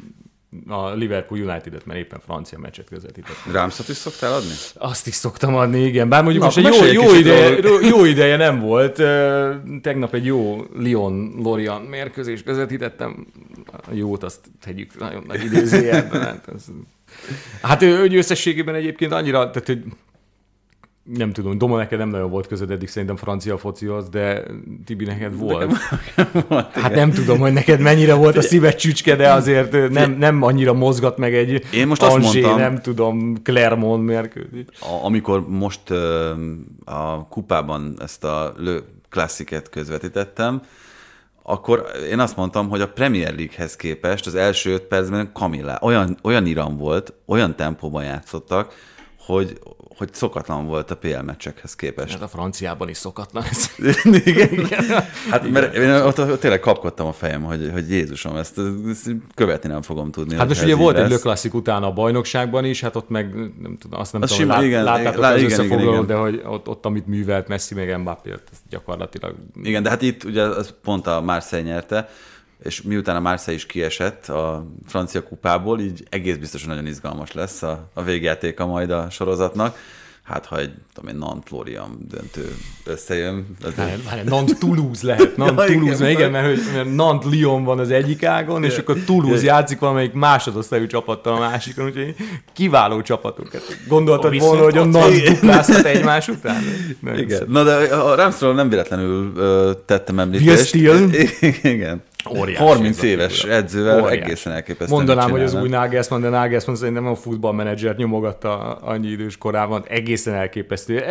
a Liverpool United-et, mert éppen francia meccset közvetítettem. Rámszot is szoktál adni? Azt is szoktam adni, igen. Bár mondjuk Na, most egy jó, jó, ideje, jó ideje nem volt. Tegnap egy jó Lyon-Lorient mérkőzést közvetítettem. A jót azt tegyük nagyon nagy idézőjelben. Hát ő összességében egyébként annyira, tehát, hogy nem tudom, Doma, neked nem nagyon volt közöd eddig szerintem francia focihoz, de Tibi, neked volt. volt hát nem tudom, hogy neked mennyire volt a szíved csücske, de azért nem, nem annyira mozgat meg egy Én most azt Angers, mondtam, nem tudom, Clermont mérkőzés. Amikor most a kupában ezt a Le Classic-et közvetítettem, akkor én azt mondtam, hogy a Premier League-hez képest az első öt percben Kamillá, olyan, olyan iram volt, olyan tempóban játszottak, hogy hogy szokatlan volt a pé el meccsekhez képest. Hát a franciában is szokatlan ez. Igen. Igen. Hát mert én ott, ott tényleg kapkodtam a fejem, hogy, hogy Jézusom, ezt, ezt követni nem fogom tudni. Hát most ugye volt lesz. Egy Le Classic utána a bajnokságban is, hát ott meg nem tudom, azt nem az tudom, sima, lát, igen, láttátok lá, az összefoglalót, de hogy ott, ott, amit művelt Messi meg Mbappé, gyakorlatilag. Igen, de hát itt ugye az pont a Marseille nyerte, és miután a Marseille is kiesett a francia kupából, így egész biztosan nagyon izgalmas lesz a, a végjátéka majd a sorozatnak. Hát, ha egy, tudom én, Nantes-Lorient döntő összejön. Várj, Nantes-Toulouse lehet. Nantes-Toulouse, ja, igen, mert, hogy, mert Nantes-Lyon van az egyik ágon, és akkor Toulouse játszik valamelyik másodosztályú csapattal a másikon, úgyhogy kiváló csapatok. Gondoltad oh, volna, hogy a Nantes duplázhat egymás után? Nem igen. Hiszem. Na, de a Ramsról nem véletlenül uh, tettem említést. Igen. Óriási harminc éves edzővel óriási. Egészen elképesztően. Mondanám, hogy az új Nagelsmann, de Nagelsmann szerintem a futballmenedzsert nyomogatta annyi idős korában. Egészen elképesztő.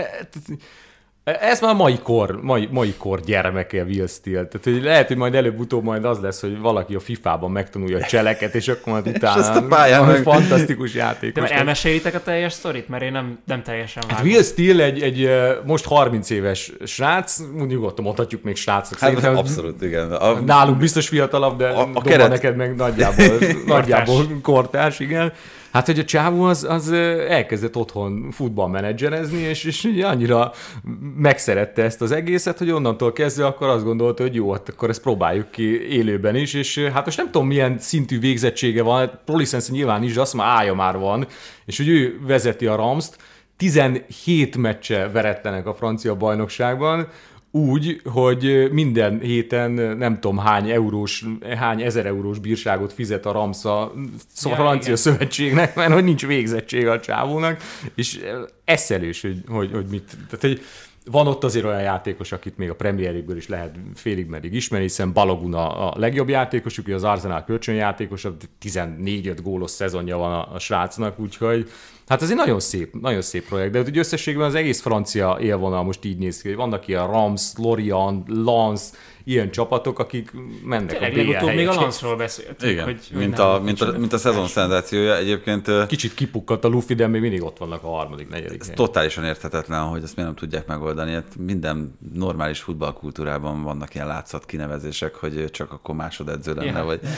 Ez már mai kor, mai, mai kor gyermeke Will Steele. Tehát hogy lehet, hogy majd előbb-utóbb majd az lesz, hogy valaki a fifában megtanulja a cseleket, és akkor majd utána meg... fantasztikus játékos. De elmesélitek a teljes sztorit? Mert én nem, nem teljesen vágom. Hát Will Steele egy, egy most harminc éves srác, nyugodtan mondhatjuk még srácok. Hát abszolút, igen. A... Nálunk biztos fiatalabb, de a, a keret... neked meg nagyjából, nagyjából kortárs, igen. Hát, hogy a csávó az, az elkezdett otthon futballmenedzserezni, és, és annyira megszerette ezt az egészet, hogy onnantól kezdve akkor azt gondolta, hogy jó, hát akkor ezt próbáljuk ki élőben is, és hát most nem tudom, milyen szintű végzettsége van, Prolisense nyilván is, azt már ája már van, és hogy ő vezeti a Ramst, tizenhét meccse veretlenek a francia bajnokságban, úgy, hogy minden héten nem tudom hány eurós, hány ezer eurós bírságot fizet a Rams a ja, francia igen. szövetségnek, mert hogy nincs végzettsége a csávónak, és eszelős, hogy, hogy, hogy mit... Tehát, hogy van ott azért olyan játékos, akit még a Premier League-ből is lehet félig-meddig ismerni, hiszen Balogun a, a legjobb játékosuk, az Arsenal kölcsönjátékos, tizennégy-öt gólos szezonja van a, a srácnak, úgyhogy hát ez egy nagyon szép, nagyon szép projekt, de ugye összességben az egész francia élvonal most így néz ki, hogy vannak ilyen Rams, Lorient, Lens, ilyen csapatok, akik mennek tényleg, a bé el legutóbb még a Lensról beszéltünk. Igen, hogy mint, a, mint, a, mint a szezon szenzációja egyébként. Kicsit kipukkadt a lufi, de még mindig ott vannak a harmadik, negyedik. Ez totálisan érthetetlen, hogy ezt miért nem tudják megoldani. Hát minden normális futballkultúrában vannak ilyen látszat kinevezések, hogy csak akkor másodedző lenne. Yeah. Vagy...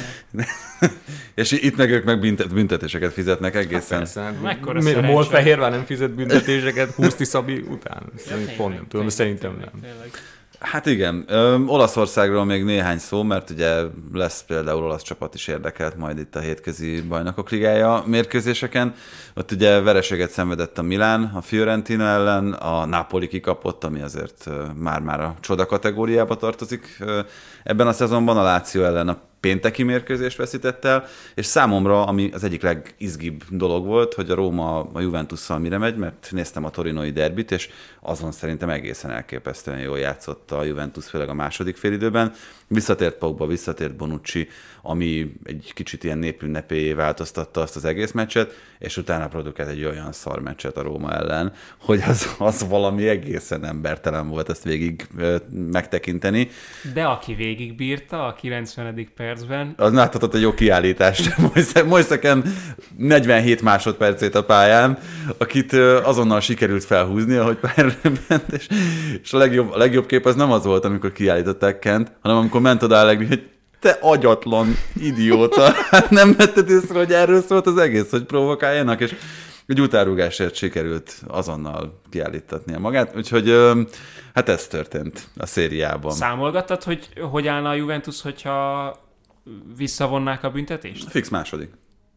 és itt meg ők meg büntet, büntetéseket fizetnek egészen. Hát miért a Molfehérvár nem fizet büntetéseket Huszti Szabi után? Pont nem tudom, szerintem nem. Hát igen, Ö, Olaszországról még néhány szó, mert ugye lesz például olasz csapat is érdekelt majd itt a hétközi bajnokok ligája mérkőzéseken. Ott ugye vereséget szenvedett a Milán, a Fiorentina ellen, a Napoli kikapott, ami azért már-már a csoda kategóriába tartozik. Ebben a szezonban a Lazio ellen a pénteki mérkőzést veszített el, és számomra, ami az egyik legizgibb dolog volt, hogy a Róma a Juventusszal mire megy, mert néztem a torinoi derbit, és azon szerintem egészen elképesztően jól játszott a Juventus, főleg a második félidőben. Visszatért Pogba, visszatért Bonucci, ami egy kicsit ilyen népünnepélyé változtatta azt az egész meccset, és utána produkált egy olyan szar meccset a Róma ellen, hogy az, az valami egészen embertelen volt ezt végig megtekinteni. De aki végigbírta a kilencvenedik percben... Az láthatott egy jó kiállítást. Moiseken negyvenhét másodpercét a pályán, akit azonnal sikerült felhúzni, ahogy pályára ment, és, és a, legjobb, a legjobb kép az nem az volt, amikor kiállították Kent, hanem amikor ment oda Allegri, hogy te agyatlan idióta, hát nem vetted észre, hogy erről szólt az egész, hogy provokáljanak, és egy utánrúgásért sikerült azonnal kiállítatnia magát, úgyhogy hát ez történt a szériában. Számolgattad, hogy hogy állna a Juventus, hogyha visszavonnák a büntetést? Fix második.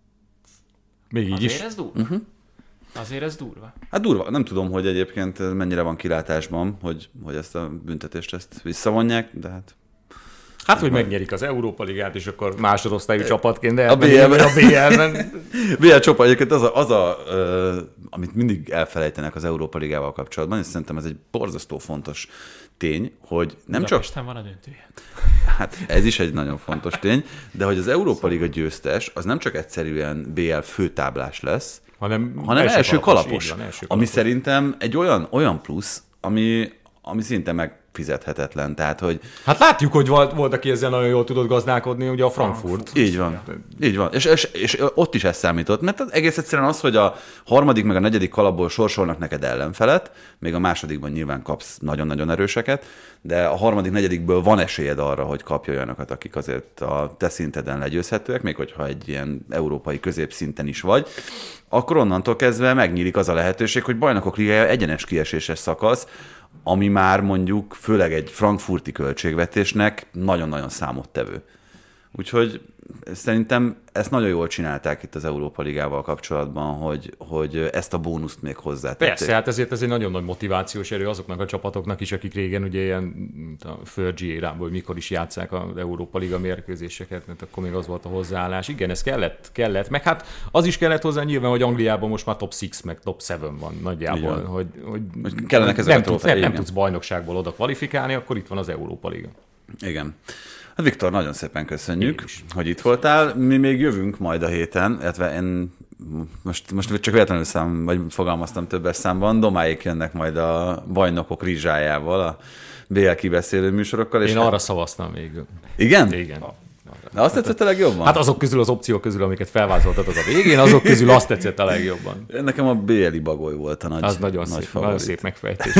Még így Azért is. ez durva? Uh-huh. Azért ez durva. Hát durva. Nem tudom, hogy egyébként mennyire van kilátásban, hogy, hogy ezt a büntetést ezt visszavonják, de hát... Hát, hogy megnyerik az Európa Ligát, és akkor másodosztályú csapatként, de a bé el-ben. A bé el-ben. bé el csapat egyébként az, a, az a, uh, amit mindig elfelejtenek az Európa Ligával kapcsolatban, és szerintem ez egy borzasztó fontos tény, hogy nem Budapesten csak... van a döntője. Hát ez is egy nagyon fontos tény, de hogy az Európa Liga győztes, az nem csak egyszerűen bé el főtáblás lesz, hanem, hanem első, első kalapos, kalapos van, első ami kalapos. szerintem egy olyan, olyan plusz, ami, ami szinte megfizethetetlen. Tehát, hogy... Hát látjuk, hogy volt, volt, aki ezzel nagyon jól tudott gazdálkodni, ugye a Frankfurt. Így van. Így van. És, és, és ott is ez számított, mert egész egyszerűen az, hogy a harmadik meg a negyedik kalapból sorsolnak neked ellenfelet, még a másodikban nyilván kapsz nagyon-nagyon erőseket, de a harmadik, negyedikből van esélyed arra, hogy kapj olyanokat, akik azért a te szinteden legyőzhetőek, még hogyha egy ilyen európai középszinten is vagy, akkor onnantól kezdve megnyílik az a lehetőség, hogy bajnokok ligája egyenes kieséses szakasz, ami már mondjuk főleg egy frankfurti költségvetésnek nagyon-nagyon számottevő. Úgyhogy szerintem ezt nagyon jól csinálták itt az Európa Ligával kapcsolatban, hogy, hogy ezt a bónuszt még hozzátették. Persze, hát ezért ez egy nagyon nagy motivációs erő azoknak a csapatoknak is, akik régen ugye ilyen a Fergie érából, mikor is játsszák az Európa Liga mérkőzéseket, mert akkor még az volt a hozzáállás. Igen, ez kellett, kellett. Meg hát az is kellett hozzá nyilván, hogy Angliában most már top hat, meg top hét van nagyjából, igen. hogy, hogy, hogy kellenek ezek nem, a tudsz, nem, nem igen. tudsz bajnokságból oda kvalifikálni, akkor itt van az Európa Liga. Igen. Hát Viktor, nagyon szépen köszönjük, hogy itt voltál. Mi még jövünk majd a héten, illetve én most, most csak véletlenül szám, vagy fogalmaztam többes számban, Domáék jönnek majd a bajnokok rizsájával, a bé el kibeszélő műsorokkal. És én hát... arra szavaztam végül. Igen? Igen. De azt tetszett a legjobban? Hát azok közül, az opciók közül, amiket felvázoltatok a végén, azok közül azt tetszett a legjobban. Nekem a bé el-i bagoly volt a nagy Az nagyon nagy szép, favorit. nagyon szép megfejtés.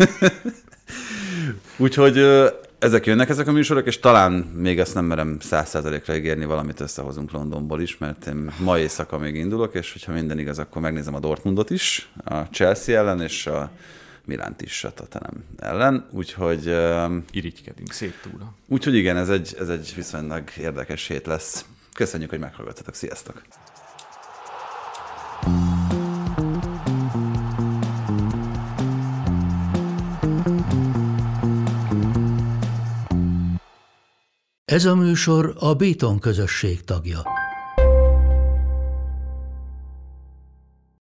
Úgyhogy ezek jönnek, ezek a műsorok, és talán még ezt nem merem száz százalékra ígérni, valamit összehozunk Londonból is, mert én ma éjszaka még indulok, és hogyha minden igaz, akkor megnézem a Dortmundot is, a Chelsea ellen, és a Milánt is a Tottenham ellen, úgyhogy... Irigykedünk szép túra. Úgyhogy igen, ez egy, ez egy viszonylag érdekes hét lesz. Köszönjük, hogy meghallgattatok, sziasztok! Ez a műsor a Béton közösség tagja.